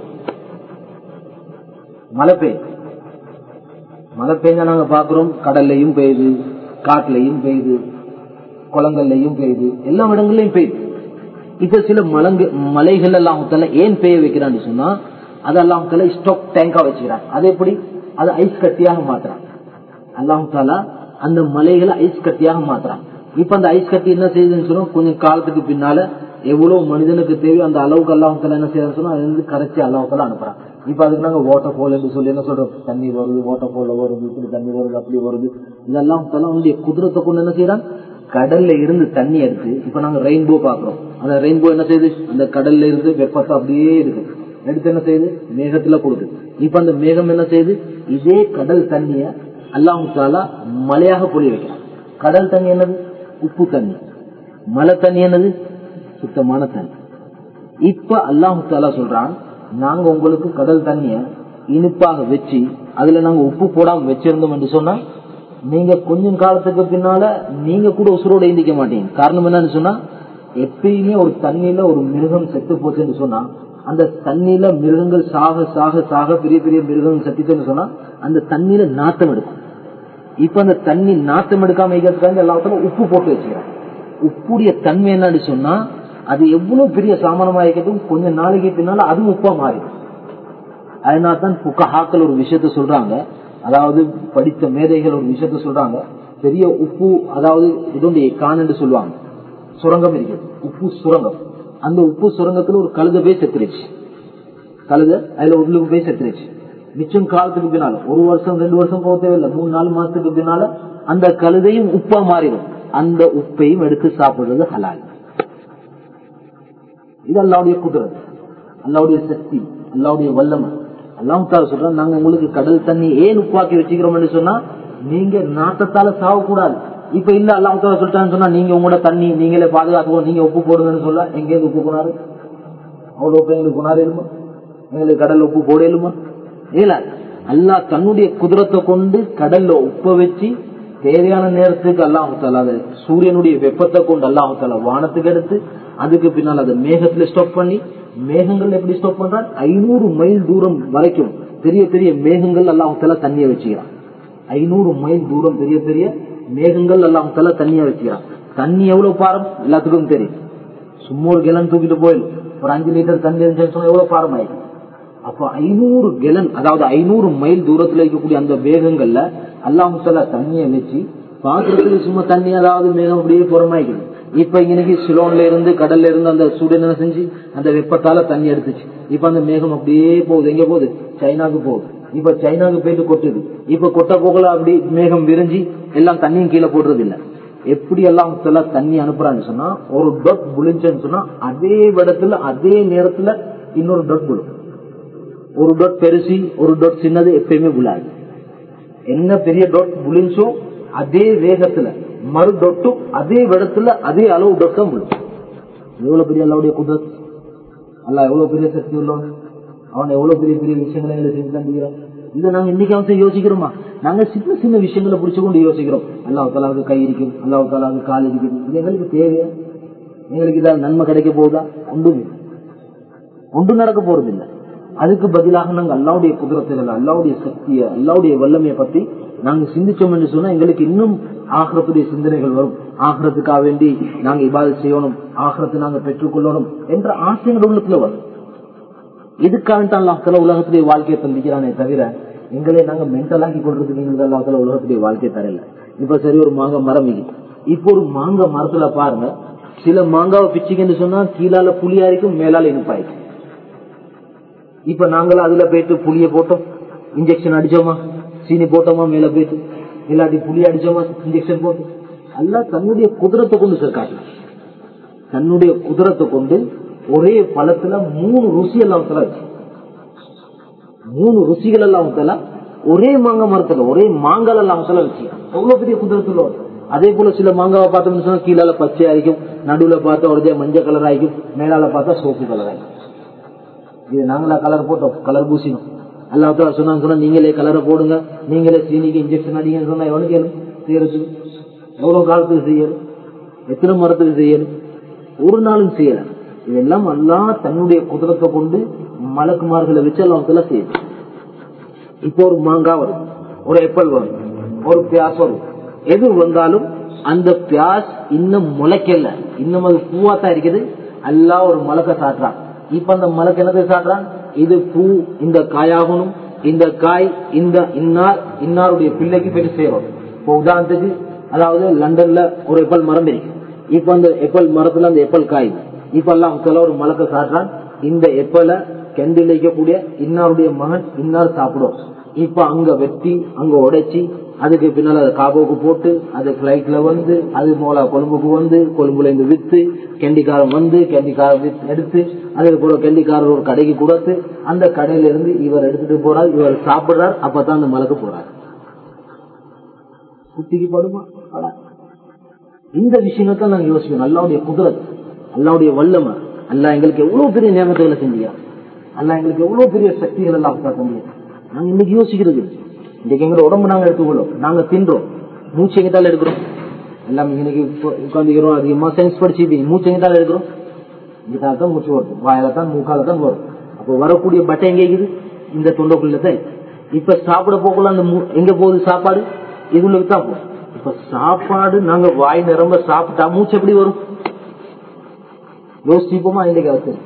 மழை பெய்யும். மழை பெய்ஞ்சா நாங்க பாக்குறோம் கடல்லையும் பெய்யுது, காட்டுலையும் பெய்யுது, குளங்கள்லையும் பெய்யுது, எல்லா இடங்கள்லயும் பெய்யுது. இப்ப சில மலங்கு மலைகள் அல்லாஹ் தஆலா ஏன் பெய்ய வைக்கிறான்னு சொன்னா அது அல்லாஹ் தஆலா ஸ்டாக் டேங்கா வச்சுக்கிறான். அது எப்படி அது ஐஸ் கட்டியாக மாத்துறான். அல்லாஹ் தஆலா அந்த மலைகளை ஐஸ் கட்டியாக மாத்துறான். இப்ப அந்த ஐஸ் கட்டி என்ன செய்யுதுன்னு சொன்னா கொஞ்சம் காலத்துக்கு பின்னால எவ்வளவு மனிதனுக்கு தேவை அந்த அளவுக்கு அல்லாஹ் தஆலா என்ன செய்யறான்னு சொன்னா அது வந்து கரைச்சி அல்லாஹ் தஆலா அனுப்புறான். இப்ப அதுக்கு நாங்க வாட்டர் ஃபால் என்று சொல்லி என்ன சொல்றோம், தண்ணி வருது, வாட்டர் ஃபால் வருது, இப்படி தண்ணி வருது, அப்படி வருது. இதெல்லாம் தஆலா அவனுடைய குதிரத்தை கொண்டு என்ன செய்யறான், கடல்ல இருந்து தண்ணி எடுத்து இப்ப நாங்க ரெயின்போ பாக்குறோம். அந்த ரெயின்போ என்ன செய்யுது, அந்த கடல்ல இருந்து வெப்பத்தை அப்படியே இருக்கு எடுத்து என்ன செய்யுது, மேகத்துல கொடுக்குது. இப்ப அந்த மேகம் என்ன செய்யுது, இதே கடல் தண்ணிய அல்லாஹ் தஆலா மழையாக பொழிய வைக்கிறான். கடல் தண்ணி என்னது, உப்பு தண்ணி. மழை தண்ணி என்னது, சுத்தமான தண்ணி. இப்ப அல்லாஹ் தஆலா சொல்றான், நாங்க உங்களுக்கு கடல் தண்ணிய இனிப்பாக வச்சு அதுல நாங்க உப்பு போடாம வச்சிருந்தோம் என்று சொன்னா நீங்க கொஞ்சம் காலத்துக்கு பின்னால நீங்க கூட உசுரோட எந்திக்க மாட்டீங்க. காரணம் என்னன்னு சொன்னா, எப்பயுமே ஒரு தண்ணியில ஒரு மிருகம் செத்து போச்சுன்னு சொன்னா அந்த தண்ணியில மிருகங்கள் சாக சாக சாக பெரிய பெரிய மிருகங்கள் செத்துச்சுன்னு சொன்னா அந்த தண்ணியில நாத்தம் எடுக்கும். இப்ப அந்த தண்ணி நாத்தம் எடுக்காம எல்லாத்தையும் உப்பு போட்டு வச்சுக்கிறாங்க. உப்புடைய தன்மை என்னன்னு சொன்னா அது எவ்வளவு பெரிய சாமானமா இருக்கட்டும் கொஞ்ச நாளைக்கு பின்னால அதுவும் உப்பா மாறிடும். அதனால்தான் புக்கஹாக்கள் ஒரு விஷயத்த சொல்றாங்க, அதாவது படித்த மேதைகள் ஒரு விஷயத்த சொல்றாங்க, பெரிய உப்பு, அதாவது இதோடைய காணன்னு சொல்லுவாங்க, சுரங்கம் இருக்குது, உப்பு சுரங்கம். அந்த உப்பு சுரங்கத்துல ஒரு கழுத போய் செத்துருச்சு. கழுத அதுல உள்ளுக்கு போய் செத்துருச்சு. மிச்சம் காலத்துக்கு பின்னால ஒரு வருஷம் ரெண்டு வருஷம் போக தேவையில்லை, மூணு நாலு மாசத்துக்கு பின்னால அந்த கழுதையும் உப்பா மாறிடும். அந்த உப்பையும் எடுத்து சாப்பிடுறது ஹலால். இது அல்லாஹ்வுடைய குதிரத், அல்லாஹ்வுடைய சக்தி, அல்லாஹ்வுடைய வல்லமை. அல்லாஹ் தஆலா சொல்றான், நாங்க உங்களுக்கு கடல் தண்ணி ஏன் உப்பாக்கி வச்சுக்கிறோம் சொன்னா நீங்க நாட்டத்தால சாவக்கூடாது. இப்ப இல்ல அல்லாஹ் தஆலா சொல்லிட்டான்னு சொன்னா நீங்க உங்களோட தண்ணி நீங்களே பாதுகாத்துக்கோ, நீங்க உப்பு போடுங்கன்னு சொல்ல எங்க உப்பு போனாரு, அவ்வளவு உப்பு எங்களுக்கு போனாரு இல்லுமா, எங்களுக்கு கடல்ல உப்பு போட இயலுமா? இல்ல, அல்லாஹ் தன்னுடைய குதிரத்தை கொண்டு கடல்ல உப்ப வச்சு தேவையான நேரத்துக்கு அல்லாஹ் தஆலா சூரியனுடைய வெப்பத்தை கொண்டு அல்லாஹ் தஆலா வானத்துக்கு எடுத்து அதுக்கு பின்னால் அதை மேகத்துல ஸ்டாப் பண்ணி, மேகங்கள் எப்படி ஸ்டாப் பண்றான், ஐநூறு மைல் தூரம் வரைக்கும் பெரிய பெரிய மேகங்கள் அல்லாஹ் தஆலா தண்ணியை வச்சுக்கிறான். ஐநூறு மைல் தூரம் பெரிய பெரிய மேகங்கள் அல்லாஹ் தஆலா தண்ணியை வச்சுக்கிறான். தண்ணி எவ்வளவு பாரம் எல்லாத்துக்கும் தெரியும். சும்மா ஒரு கெலன் தூக்கிட்டு போயிடும், ஒரு அஞ்சு லிட்டர் தண்ணி சொன்னா எவ்வளவு பாரம் ஆயிடும். அப்ப ஐநூறு கெலன், அதாவது ஐநூறு மைல் தூரத்துல இருக்கக்கூடிய அந்த மேகங்கள்ல அல்லாஹ் தஆலா தண்ணியை வச்சு பாக்குறதுக்கு சும்மா தண்ணி, அதாவது மேகம் அப்படியே புறமாயிக்குது. இப்ப இன்னைக்கு சிலோன்ல இருந்து கடல்ல இருந்து அந்த சூரியன் என்ன செஞ்சு அந்த வெப்பத்தால தண்ணி எடுத்துச்சு. இப்ப அந்த மேகம் அப்படியே போகுது, எங்க போகுது, சைனாக்கு போகுது. இப்ப சைனாக்கு போயிட்டு கொட்டுது. இப்ப கொட்ட போகல அப்படி மேகம் விரிஞ்சு எல்லாம் தண்ணியும் கீழே போடுறது இல்ல. எப்படி எல்லாம் தண்ணி அனுப்புறான்னு சொன்னா ஒரு டொட் புளிஞ்சுன்னு சொன்னா அதே இடத்துல அதே நேரத்துல இன்னொரு டொட் புழும். ஒரு டொட் பெருசி ஒரு டொட் சின்னது எப்பயுமே புலாது. என்ன பெரிய டொட் புளிஞ்சோ அதே வேகத்துல மறு டொட்டும் அதே இடத்துல அதே அளவு டொட்டம் விழும். எவ்வளவு பெரிய அல்லாவுடைய குதிரத், அல்லாஹ் எவ்வளவு பெரிய சக்தி உள்ளவன், அவன் எவ்வளவு பெரிய பெரிய விஷயங்களை செஞ்சு தந்துக்கிறான். இதை நாங்க இன்னைக்கு அவன் யோசிக்கிறோமா? நாங்க சின்ன சின்ன விஷயங்களை பிடிச்சு கொண்டு யோசிக்கிறோம். அல்லாஹ் தஆலாவுக்கு கை இருக்கும், அல்லாஹ் தஆலாவுக்கு கால் இருக்குது. இது எங்களுக்கு தேவையா? எங்களுக்கு இதான் நன்மை கிடைக்க போகுதா? ஒன்றும் ஒன்று நடக்க போறது இல்லை. அதுக்கு பதிலாக நாங்க அல்லாவுடைய குதிரத்துகள், அல்லாவுடைய சக்தியை, அல்லாவுடைய வல்லமையை பத்தி நாங்க சிந்திச்சோம் என்று சொன்னா எங்களுக்கு இன்னும் ஆகிரத்துடைய சிந்தனைகள் வரும். ஆகிரத்துக்காக வேண்டி நாங்க இபாதத் செய்யணும், ஆகிரத்தை நாங்க பெற்றுக்கொள்ளணும் என்ற ஆசைகள் உள்ளத்துல வரும். இதுக்காக அல்லாஹ் தஆலா உலகத்துடைய வாழ்க்கையை தந்திக்கிறானே தவிர எங்களே நாங்க மென்டலாக்கி கொள்றதுக்கு எங்களுக்கு அல்லாஹ் தஆலா உலகத்துடைய வாழ்க்கையை தரல. இப்ப சரி, ஒரு மாங்காய் மரம் இது, இப்போ ஒரு மாங்காய் மரத்துல பாருங்க, சில மாங்காவை பிச்சுக்கன்னு சொன்னா கீழால புளியா இருக்கும், மேலால இனிப்பாயிருக்கும். இப்ப நாங்களும் அதுல போயிட்டு புளிய போட்டோம், இன்ஜெக்ஷன் அடிச்சோமா, சீனி போட்டோமா, மேல போயிட்டு இல்லாட்டி புளி அடிச்சோமா, இன்ஜெக்ஷன் போட்டு அல்லாஹ் தன்னுடைய குதிரத்தை கொண்டு சேர்க்காட்டு. தன்னுடைய குதிரத்தை கொண்டு ஒரே பழத்துல மூணு ருசி எல்லாம் மூணு ருசிகள் எல்லாம் ஒரே மாங்காய் மரத்துல ஒரே மாங்காய் எல்லாம் வச்சு எவ்வளவு பெரிய குதிரத்துல. அதே போல சில மாங்காவை பார்த்தோம்னு சொன்னா கீழால பச்சை ஆயிக்கும், நடுவுல பார்த்தா ஒரு மஞ்சள் கலர் ஆயிக்கும், மேலால பார்த்தா சோப்பு கலர் ஆயிக்கும். இது நாங்களா கலர் போட்டோம், கலர் பூசினோம். அல்லாஹ் தஆலா சொன்னா சொன்னா நீங்களே கலரை போடுங்க, நீங்களே சீனிக்கு இன்ஜெக்ஷன் அடிங்கன்னு சொன்னா எவனுக்கு செய்யறது? எவ்வளவு காலத்துக்கு செய்யணும், எத்தனை மரத்துக்கு செய்யணும்? ஒரு நாளும் செய்யல. இதெல்லாம் அல்லாஹ் தன்னுடைய குதிரத்தை கொண்டு மலக்குமார்களை வச்சு அல்லாஹ் தஆலா செய்யுது. இப்போ ஒரு மாங்காய் வரும், ஒரு ஆப்பிள் வரும், ஒரு பியாஸ் வரும். எது வந்தாலும் அந்த பியாஸ் இன்னும் முளைக்கல, இன்னும் அது பூவாத்தான் இருக்குது. அல்லாஹ் ஒரு மலக்க சாட்டுறான். இப்ப அந்த மலக்கு என்னது சாட்டுறான், இது பூ, இந்த காயாகணும், இந்த காய் இந்த இன்னார் இன்னாருடைய பிள்ளைக்கு போய் சேரும். இப்போ உதாரணத்துக்கு, அதாவது லண்டன்ல ஒரு எப்பல் மரம் இருக்கு. இப்ப அந்த எப்பல் மரத்துல அந்த எப்பல் காய், இப்ப எல்லாம் ஒரு மலக்க சாட்டுறான், இந்த எப்பலை கெண்டில் வைக்கக்கூடிய இன்னாருடைய மகன் இன்னார் சாப்பிடும். இப்ப அங்க வெட்டி அங்க உடைச்சி அதுக்கு பின்னால அதை காபோக்கு போட்டு அது பிளைட்ல வந்து அது மோலா கொழும்புக்கு வந்து கொழும்புல இருந்து வித்து கெண்டிக்காரன் வந்து கெண்டிக்காரன் எடுத்து அதுக்கு கூட கெண்டிக்காரர் ஒரு கடைக்கு கொடுத்து அந்த கடையில இருந்து இவர் எடுத்துட்டு போறார், இவர் சாப்பிடுறார். அப்பதான் அந்த மலைக்கு போறார். குத்திக்கு படுமா? இந்த விஷயத்தான் நாங்க யோசிக்கணும். அல்லாவுடைய குதிரத், அல்லாவுடைய வல்லமை, அல்லா எங்களுக்கு எவ்வளவு பெரிய நியமத்துகளை செஞ்சியா, அல்லா எங்களுக்கு எவ்வளவு பெரிய சக்திகள் எல்லாம் செஞ்சியா. நாங்க இன்னைக்கு யோசிக்கிறது, இன்னைக்கு எங்க உடம்பு நாங்க எடுத்துக்கொள்ளும், நாங்க தின்றோம், மூச்சு எங்கத்தால எடுக்கிறோம், எல்லாம் இன்னைக்கு உட்காந்துக்கிறோம். அதிகமா சயின்ஸ் படிச்சு மூச்சு எங்கத்தால எடுக்கிறோம், இங்கத்தால தான் மூச்சு வருது, வாயில தான் மூக்கால தான் வரும். அப்போ வரக்கூடிய பட்டை எங்க இருக்குது? இந்த தொண்டைக்குள்ளதான். இப்ப சாப்பிட போக்குள்ள அந்த எங்க போகுது சாப்பாடு? இதுங்களுக்கு தான் போகும். இப்ப சாப்பாடு நாங்க வாய் நிரம்ப சாப்பிட்டா மூச்சு எப்படி வரும்? யோசிப்போமா? இன்னைக்கு அவசியம்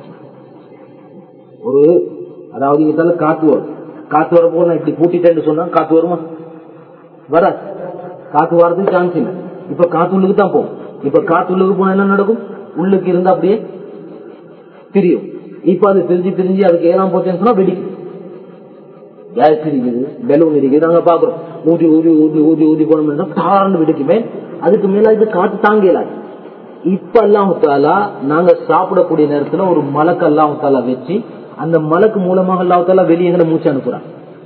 ஒரு அதாவது இதால காத்து வரும், காத்து வர போல இப்படி கூட்டிட்டேன்னு சொன்னா காத்து வருமா? வர காத்து வரதுக்கு சான்ஸ் இல்லை. இப்ப காத்து உள்ளுக்கு தான் போகும். இப்ப காத்து உள்ளுக்கு போனா என்ன நடக்கும்? உள்ளுக்கு இருந்தா அப்படியே பிரியும். இப்ப அது பிரிஞ்சு பிரிஞ்சு அதுக்கு ஏலாம் போச்சேன்னு சொன்னா வெடிக்கும். கேஸ் இருக்குது, பெலூன் இருக்குது, நாங்க பாக்குறோம். ஊதி ஊதி ஊதி ஊதி ஊதி போனோம்னா தாராண்டு வெடிக்குமே. அதுக்கு மேல இது காத்து தாங்கல. இப்ப அல்லாஹ் நாங்க சாப்பிடக்கூடிய நேரத்துல ஒரு மலக்கு அல்லாஹ் வச்சு அந்த மலக்கு மூலமாக அல்லாஹ் வெளியே எங்களை மூச்சு அனுப்புறான்.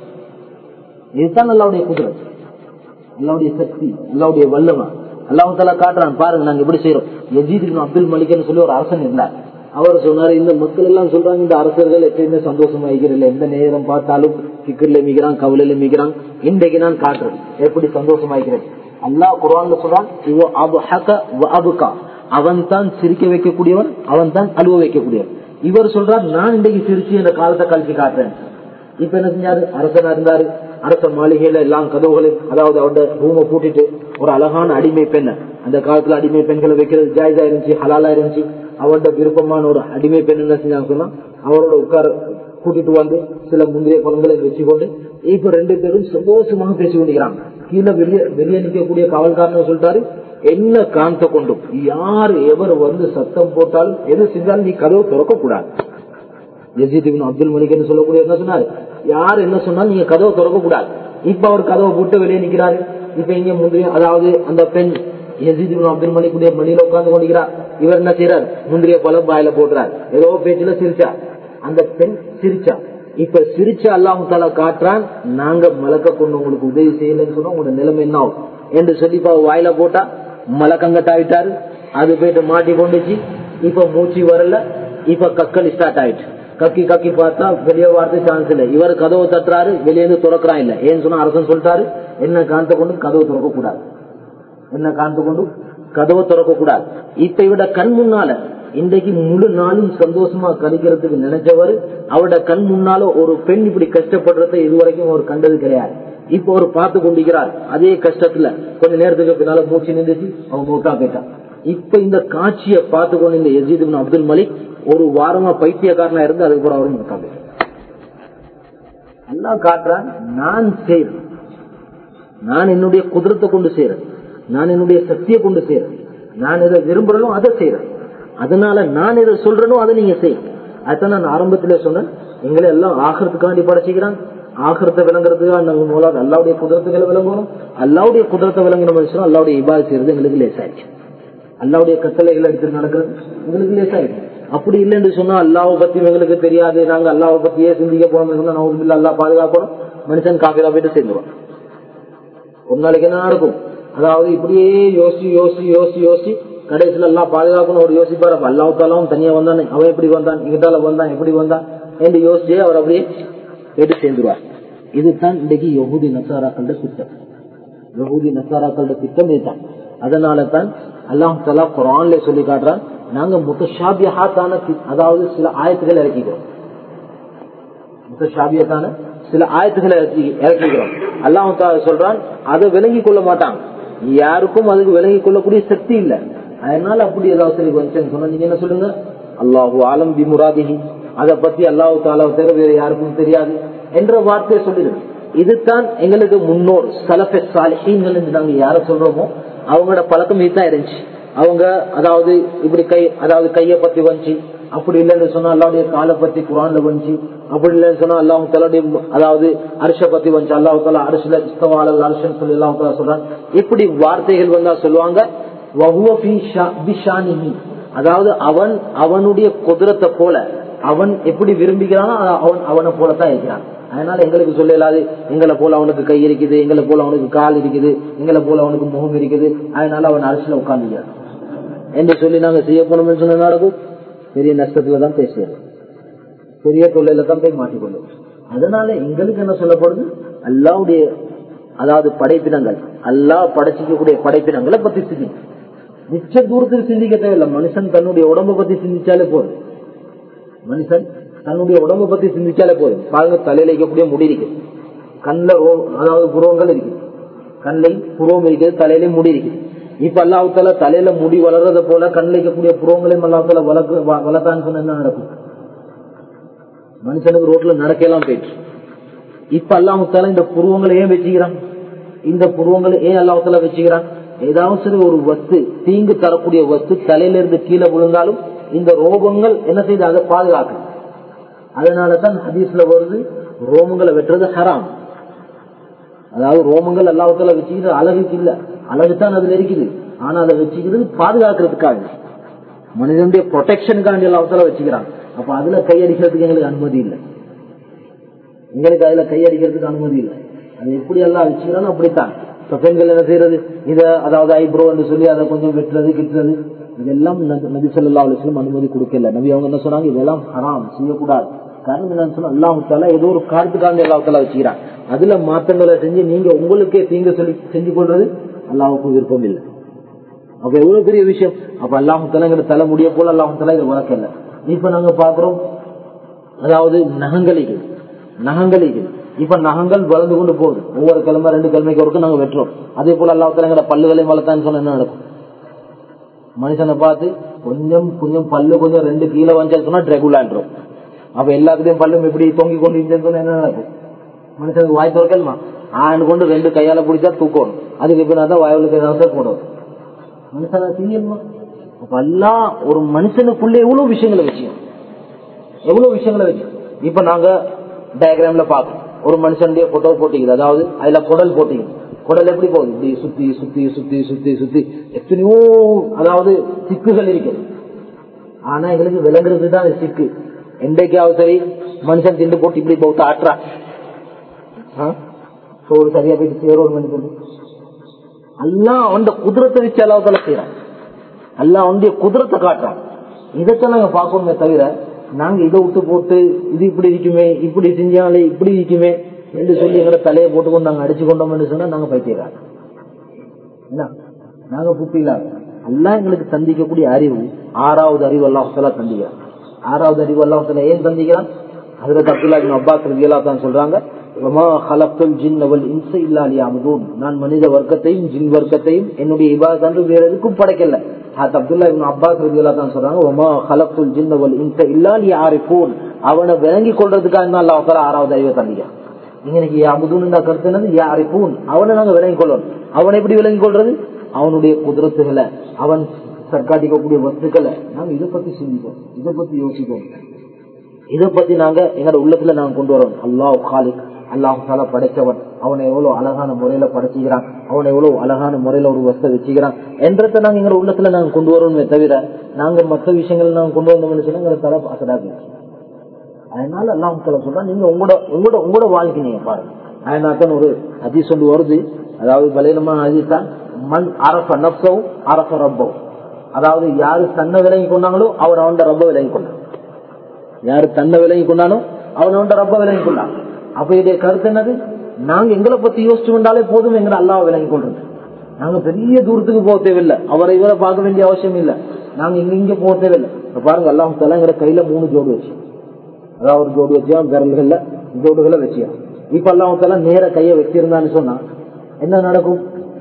இதுதான் அல்லாஹ்வுடைய குதிரத், அல்லாஹ்வுடைய சக்தி, அல்லாஹ்வுடைய வல்லமை. அல்லாஹ் காட்டுறான் பாருங்க நாங்க எப்படி செய்யறோம். யஸீத் இப்னு அப்துல் மலிக்னு சொல்லி ஒரு அரசன் இருந்தார். அவர் சொன்னாரு, இந்த மக்கள் எல்லாம் சொல்றாங்க இந்த அரசர்கள் எப்பயுமே சந்தோஷமா இருக்கிறில்ல, எந்த நேரம் பார்த்தாலும் சிக்கர்ல மிகிறான், கவலையில மிகிறான். இன்றைக்கு நான் காட்டுறேன் எப்படி சந்தோஷமா இருக்கிறேன். அல்லாஹ் குர்ஆன்ல சொல்றான், இவோ அபஹக வ அபகா, அவன் தான் சிரிக்க வைக்கக்கூடியவன், அவன் தான் அழுவ வைக்கக்கூடியவன். இவர் சொல்றார், நான் இன்றைக்கு சிரிச்சு இந்த காலத்தை கழிச்சு காட்டுறேன். இப்ப என்ன செஞ்சாரு? அரசனா இருந்தாரு, அரச மாளிகையில எல்லாம் கதவுகளையும் அதாவது அவருடைய ரூமை பூட்டிட்டு ஒரு அழகான அடிமை பெண், அந்த காலத்துல அடிமை பெண்களை வைக்கிறது ஜாயிஸா இருந்துச்சு, ஹலாலா இருந்துச்சு. அவரோட விருப்பமான ஒரு அடிமை பெண் என்ன செஞ்சாங்க சொன்னா அவரோட உட்கார கூட்டிட்டு வந்து சில முந்தைய பழங்களை வச்சுக்கொண்டு இப்ப ரெண்டு பேரும் சந்தோஷமாக பேசி கொண்டிருக்கிறாங்க. கீழே வெளியே வெளியே நிற்கக்கூடிய காவல்காரன் சொல்லிட்டாரு, என்ன காந்த கொண்டும் யார் எவர் வந்து சத்தம் போட்டாலும் எது செஞ்சாலும் நீ கதவு திறக்க கூடாது. யஸீத் இப்னு அப்துல் மலிக் என்று சொல்லக்கூடிய என்ன சொன்னாரு, யார் என்ன சொன்னாலும் நீங்க கதவை திறக்க கூடாது. இப்ப அவர் கதவை போட்டு வெளியே நிக்கிறாரு. இப்ப இங்க முந்தைய அதாவது அந்த பெண் யஸீத் இப்னு அப்துல் மலிக்குடைய மடியில உட்கார்ந்து கொண்டிருக்கிறார். இவர் என்ன செய்யறாரு? முந்திரிய பழம் வாயில போடுறார். ஏதோ பேச்சுல சிரிச்சா, அந்த பெண் சிரிச்சா. இப்ப சிரிச்சா அல்லாஹ் தஆலா காட்டுறான், நாங்க மலக்க கொண்டு உங்களுக்கு உதவி செய்யலன்னு சொன்னா உங்களோட நிலைமை என்ன ஆகும் என்று சொல்லி வாயில போட்டா மலக்கங்கட்டாயிட்டாரு. அது போயிட்டு மாட்டி கொண்டுச்சு. இப்ப மூச்சு வரல. இப்ப கக்கல் ஸ்டார்ட் ஆயிடுச்சு. கக்கி கக்கி பார்த்தா வெளியே வார்த்தை சான்ஸ் இல்லை. இவர் கதவை தட்டுறாரு, வெளியே இருந்து திறக்கிறான் இல்ல. ஏன்னு சொன்னா அரசன் சொல்லிட்டாரு, என்ன காந்த கொண்டு கதவை திறக்க கூடாது, என்ன காந்த கொண்டு கதவை திறக்க கூடாது. இப்ப இவட கண் முன்னால இன்றைக்கு முழு நாளும் சந்தோஷமா கழிக்கிறதுக்கு நினைச்சவர் அவரோட கண் முன்னால ஒரு பெண் இப்படி கஷ்டப்படுறதை இதுவரைக்கும் அவர் கண்டது கிடையாது. இப்ப அவர் பார்த்து கொண்டிருக்கிறார். அதே கஷ்டத்துல கொஞ்ச நேரத்துக்கு பின்னால மூச்சு நின்றுச்சு, அவன் மூட்டா போயிட்டான். இப்ப இந்த காட்சியை பார்த்து கொண்டு இந்த யஸீத் இப்னு அப்துல் மலிக் ஒரு வாரமா பைத்தியக்காரனா இருந்து அதுக்கப்புறம் அவரும் மூட்டா போயிட்டான். அல்லாஹ் காட்டுறான், நான் செய்றேன், நான் என்னுடைய குதிரத்தை கொண்டு செய்றேன், நான் என்னுடைய சக்தியை கொண்டு செய்றேன், நான் எதை விரும்புறனோ அதை செய்யறேன். அதனால நான் எதை சொல்றனோ அதை நீங்க செய்ய. அதுதான் நான் ஆரம்பத்திலே சொன்னேன், எங்களை எல்லாம் ஆகிறதுக்காண்டி படைச்சிக்கிறான். ஆகிறத விளங்குறதுக்காக நாங்க மூலம் அல்லாவுடைய குதிரத்துகளை விளங்கணும். அல்லாவுடைய குதிரத்தை விளங்கணும். அல்லாவுடைய இபாதத் செய்யறது எங்களுக்கு லேசாயிடுச்சு. அல்லாவுடைய கட்டளைகளை எடுத்து நடக்கிறது எங்களுக்கு லேசாயிடுச்சு. அப்படி இல்லைன்னு சொன்னா அல்லாவை பத்தி எங்களுக்கு தெரியாது, நாங்க அல்லாவை பத்தியே சிந்திக்க போனோம் சொன்னா நான் அல்லா பாதுகாக்கணும், மனுஷன் காப்பீரா போயிட்டு சேர்ந்துருவான். ஒரு நாளைக்கு என்ன நடக்கும்? அதாவது இப்படியே யோசி யோசி யோசி யோசி கடைசியில் எல்லாம் பாதுகாக்கணும் ஒரு யோசிப்பார். அப்ப அல்லாஹ் தனியா வந்தானே, அவன் எப்படி வந்தான், இங்கிட்டால வந்தான், எப்படி வந்தான் என்று யோசிச்சே அவர் அப்படியே போயிட்டு சேர்ந்துருவார். இதுதான் இன்றைக்கு யஹூதி நசாராக்களோட திட்டம். யஹூதி நசாராக்களோட திட்டம் இதுதான். அதனால தான் அல்லாஹ் தஆலா குர்ஆன்ல சொல்லி காட்டுறான், நாங்க முத்தஷாபிஹாத்தான அதாவது சில ஆயத்துக்களை இறக்கிக்கிறோம். முத்தஷாபிஹாத்தான சில ஆயத்துக்களை இறக்கிக்கிறோம். அல்லாஹ் தஆலா சொல்றான், அதை விளங்கி கொள்ள மாட்டாங்க, யாருக்கும் அதுக்கு விளங்கி கொள்ளக்கூடிய சக்தி இல்லை. அதனால அப்படி ஏதாவது சரி கொஞ்சம் சொன்னா நீங்க என்ன சொல்லுங்க, அல்லாஹு ஆலம் பி முராதிஹி, அதை பத்தி அல்லாஹ் தஆலா தவிர வேற யாருக்கும் தெரியாது என்ற வார்த்தையை சொல்லிடுது. இதுதான் எங்களுக்கு முன்னோர் சலஃபே சாலிஹீன்கள் என்று நாங்க யார சொல்றோமோ அவங்களோட பழக்கம் இதுதான் இருந்துச்சு. அவங்க அதாவது இப்படி கை அதாவது கையை பத்தி வந்துச்சு, அப்படி இல்லைன்னு சொன்னா அல்லாவுடைய காலை பத்தி குர்ஆன்ல வந்துச்சு, அப்படி இல்லைன்னு சொன்னா அல்லாஹ் தஆலாவுடைய அதாவது அர்ஷ பத்தி வந்துச்சு, அல்லாஹ் தஆலா அர்ஷ்ல இஸ்தவா அலல் அர்ஷ்னு சொல்லி அல்லாஹ் தஆலா சொல்றான். இப்படி வார்த்தைகள் வந்தா சொல்லுவாங்க வஹுவ ஃபீ பிஷானிஹி, அதாவது அவன் அவனுடைய குதிரத்தை போல அவன் எப்படி விரும்புகிறானோ அவன் அவனை போலத்தான் இருக்கிறான். அதனால எங்களுக்கு சொல்ல இயலாது எங்களை போல அவனுக்கு கை இருக்குது, எங்களை போல அவனுக்கு கால் இருக்குது, எங்களை போல அவனுக்கு முகம் இருக்குது, அதனால அவன் அரசுல உட்கார்ந்துக்கிறான் என்று சொல்லி நாங்க செய்ய போனோம்னு சொன்ன நடக்கும் பெரிய நஷ்டத்துல தான் பேசுறது, பெரிய தொல்லையில தான் போய் மாட்டிக்கொள்ளும். அதனால எங்களுக்கு என்ன சொல்லப்படுது, அல்லாஹ்வுடைய அதாவது படைப்பினங்கள், அல்லாஹ் படைச்சிக்கக்கூடிய படைப்பினங்களை பத்தி சிந்திக்க, மிச்ச தூரத்துக்கு சிந்திக்க தேவையில்லை. மனுஷன் தன்னுடைய உடம்பை பத்தி சிந்திச்சாலே போதும், மனுஷன் தன்னுடைய உடம்பை பத்தி சிந்திச்சாலே போதும். பாருங்க, தலையில இருக்கக்கூடிய முடி இருக்கு, கண்ணில் அதாவது புருவங்கள் இருக்கு, கண்ணில் புருவம் இருக்குது, தலையில முடி இருக்கு. இப்ப அல்லாஹ் தஆலா தலையில முடி வளர்றத போல கண்ணில் இருக்கக்கூடிய புருவங்களையும் அல்லாஹ் தஆலா வளர்க்க வளர்த்தான்னு சொன்னா என்ன நடக்கும்? மனுஷனுக்கு ரோட்ல நடக்கலாம் போயிட்டு. இப்ப அல்லாஹ் தஆலா இந்த புருவங்களை ஏன் வச்சுக்கிறான்? இந்த புருவங்களை ஏன் அல்லாஹ் தஆலா வச்சுக்கிறான்? ஏதாவது சரி ஒரு வஸ்து, தீங்கு தரக்கூடிய வஸ்து தலையில இருந்து கீழே விழுந்தாலும் இந்த ரோகங்கள் என்ன செய்து அதை பாதுகாக்கும். அதனாலதான் ஹதீஸ்ல வருது ரோமங்களை வெட்டுறது ஹராம். அதாவது ரோமங்கள் அல்லாஹ் தஆலா வச்சுக்கிறது அழகுக்கு இல்ல, அழகுதான் அதுல இருக்குது, ஆனா அதை வச்சுக்கிறது பாதுகாக்கிறதுக்காக, மனிதனுடைய ப்ரொடெக்ஷனுக்காக அல்லாஹ் தஆலா வச்சுக்கிறான். அப்ப அதுல கையடிக்கிறதுக்கு எங்களுக்கு அனுமதி இல்லை, எங்களுக்கு அதுல கையடிக்கிறதுக்கு அனுமதி இல்லை. அது எப்படி எல்லாம் வச்சுக்கிறானோ அப்படித்தான். பெண்கள் என்ன செய்யறது, இத அதாவது ஐப்ரோ என்று சொல்லி அதை கொஞ்சம் வெட்டுறது கிட்டுறது, இதெல்லாம் நபி ஸல்லல்லாஹு அலைஹி வஸல்லம் அனுமதி கொடுக்கல. நபி அவங்க என்ன சொன்னாங்க, இதெல்லாம் ஹராம், செய்யக்கூடாது. காரணம் என்னன்னு சொன்னா அல்லாஹ் தஆலா ஏதோ ஒரு காரணத்துக்காக அல்லாஹ் தஆலா வச்சுக்கிறான். அதுல மாற்றங்களை செஞ்சு நீங்க உங்களுக்கே தீங்கு சொல்லி செஞ்சு கொள்றது அல்லாஹ்வுக்கு விருப்பம் இல்லை. அப்ப எவ்வளவு பெரிய விஷயம். அப்ப அல்லாஹ் தஆலா எங்க தலை முடிய போல அல்லாஹ் தஆலா இதை வளர்க்கல. இப்ப நாங்க பாக்குறோம் அதாவது நகங்களிகள் நகங்களிகள் இப்ப நகங்கள் வளர்ந்து கொண்டு போகுது, ஒவ்வொரு கிழமை ரெண்டு கிழமைக்கு ஒருக்கும் நாங்க வெட்டுறோம். அதே போல அல்லாஹ் தஆலா எங்க பல்லுகளையும் வளர்த்தான்னு சொன்னா என்ன நடக்கும்? மனுஷனை பார்த்து கொஞ்சம் கொஞ்சம் பல்லு கொஞ்சம் ரெண்டு கீழே வந்தான்னு சொன்னா டிரெகுலான்றோம். அப்ப எல்லாத்துலயும் பல்லும் எப்படி தொங்கி கொண்டு இருந்தேன்னு என்ன நடக்கும்? மனுஷனுக்கு வாய் திறக்கணுமா? ஆண்டு கொண்டு ரெண்டு கையால பிடிச்சா தூக்கணும், அதுக்கு பின்னாதான் வாயுக்கு ஏதாவது போடும். மனுஷனை செய்யணுமா? அப்ப எல்லாம் ஒரு மனுஷனுக்குள்ளே எவ்வளவு விஷயங்களை வச்சுக்கணும், எவ்வளவு விஷயங்களை வச்சு. இப்ப நாங்க டயக்ராம்ல பாக்கோம், ஒரு மனுஷனுடைய போட்டோ போட்டிக்குது, அதாவது அதுல குடல் போட்டிக்குது. குடல் எப்படி போகுது? இப்படி சுத்தி சுத்தி சுத்தி சுத்தி சுத்தி எத்தனையோ அதாவது சிக்குகள் இருக்கு. ஆனா எங்களுக்கு விளங்குறது தான் சிக்கு. என்றைக்காவது சரி மனுஷன் திண்டு போட்டு இப்படி போட்டு ஆட்டுறான், சோறு சரியா போயிட்டு சேரோடு மனுஷன் எல்லாம் அந்த குதிரத்தை வச்சு அல்லாஹ் செய்யறான், எல்லாம் அவனுடைய குதிரத்தை காட்டுறான். இதைத்தான் நாங்க பார்க்கணுமே தவிர நாங்க இதை விட்டு போட்டு இது இப்படி இருக்குமே, இப்படி செஞ்சாலே இப்படி இருக்குமே என்று சொல்லி எங்களை தலையை போட்டுக்கொண்டு நாங்க அடிச்சு கொண்டோம்னு சொன்னா நாங்க பைத்தியக்காரர். என்ன நாங்க புத்தி இல்லாத எல்லாம் எங்களுக்கு சந்திக்கக்கூடிய அறிவு, ஆறாவது அறிவு அல்லாஹ் தஆலா சந்திக்கிறான். ஆறாவது அறிவு அல்லாஹ் தஆலா ஏன் சந்திக்கிறான்? ஹஜ்ரத் அப்துல்லாஹ் இப்னு அப்பாஸ் ரலியல்லாஹு அன்ஹு சொல்றாங்க, வமா ஹலக்துல் ஜின்ன வல் இன்ஸ இல்லா லியஅபுதூன், நான் மனித வர்க்கத்தையும் ஜின் வர்க்கத்தையும் என்னுடைய இபாதத் அன்று வேற எதுக்கும் படைக்கல. ஹஜ்ரத் அப்துல்லாஹ் இப்னு அப்பாஸ் ரலியல்லாஹு அன்ஹு சொல்றாங்க, வமா ஹலக்துல் ஜின்ன வல் இன்ஸ இல்லா லியஅரிஃபூன், அவனை விளங்கி கொள்றதுக்காக அல்லாஹ் தஆலா ஆறாவது அறிவை சந்திக்கிறான். இன்னைக்கு யஅபுதூன் கருத்து என்னது? யஅரிஃபூன், அவனை நாங்க விளங்கி கொள்ளணும். அவனை எப்படி விளங்கி கொள்றது? அவனுடைய குதிரத்துகளை, அவன் சர்க்காட்டிக்கக்கூடிய வஸ்துக்களை நாங்க இதை பத்தி சிந்திப்போம், இதை பத்தி யோசிப்போம், இதை பத்தி நாங்க எங்களோட உள்ளத்துல நாங்க கொண்டு வரோம். அல்லாஹ் காலிக், அல்லாஹ் தஆலா படைச்சவன், அவனை எவ்வளவு அழகான முறையில படைச்சுக்கிறான், அவனை எவ்வளவு அழகான முறையில ஒரு வஸ்தை வச்சுக்கிறான் என்றதை நாங்க எங்களோட உள்ளத்துல நாங்க கொண்டு வரணுமே தவிர நாங்க மற்ற விஷயங்கள் நாங்க கொண்டு வந்தோம்னு சொன்னா எங்களை தலை அசடாக. அதனால அல்லாஹ் தஆலா சொல்றான், நீங்க உங்களோட உங்களோட உங்களோட வாழ்க்கை நீங்க பாருங்க. அதனால்தான் ஒரு ஹதீஸ் ஒன்று வருது, அதாவது பலீனமான ஹதீஸ் தான், மன் அரஃப நஃப்ஸஹு அரஃப ரப்பஹு, அதாவது யாரு தன்னை விலகி கொண்டாங்களோ அவர் அவன் ரப்ப விலகி கொண்டான், யாரு தன்னை விலகி கொண்டானோ அவன் அவன் ரப்ப விலகி கொண்டான். அப்ப இதே கருத்து என்னது? நாங்க எங்களை பத்தி யோசிச்சு கொண்டாலே போதும், எங்களை அல்லாஹ் விலகி கொள்றது. நாங்க பெரிய தூரத்துக்கு போக தேவையில்லை, அவரை இவரை பார்க்க வேண்டிய அவசியம் இல்லை, நாங்க இங்க இங்க போக தேவையில்லை. பாருங்க அல்லாஹ் தஆலா எங்க கையில மூணு ஜோடு வச்சு, அதாவது ஒரு ஜோடு வச்சியா, விரல்கள்ல ஜோடுகளை வச்சியா. இப்ப அல்லாஹ் தஆலா நேர கையை வச்சிருந்தான்னு சொன்னா என்ன நடக்கும்?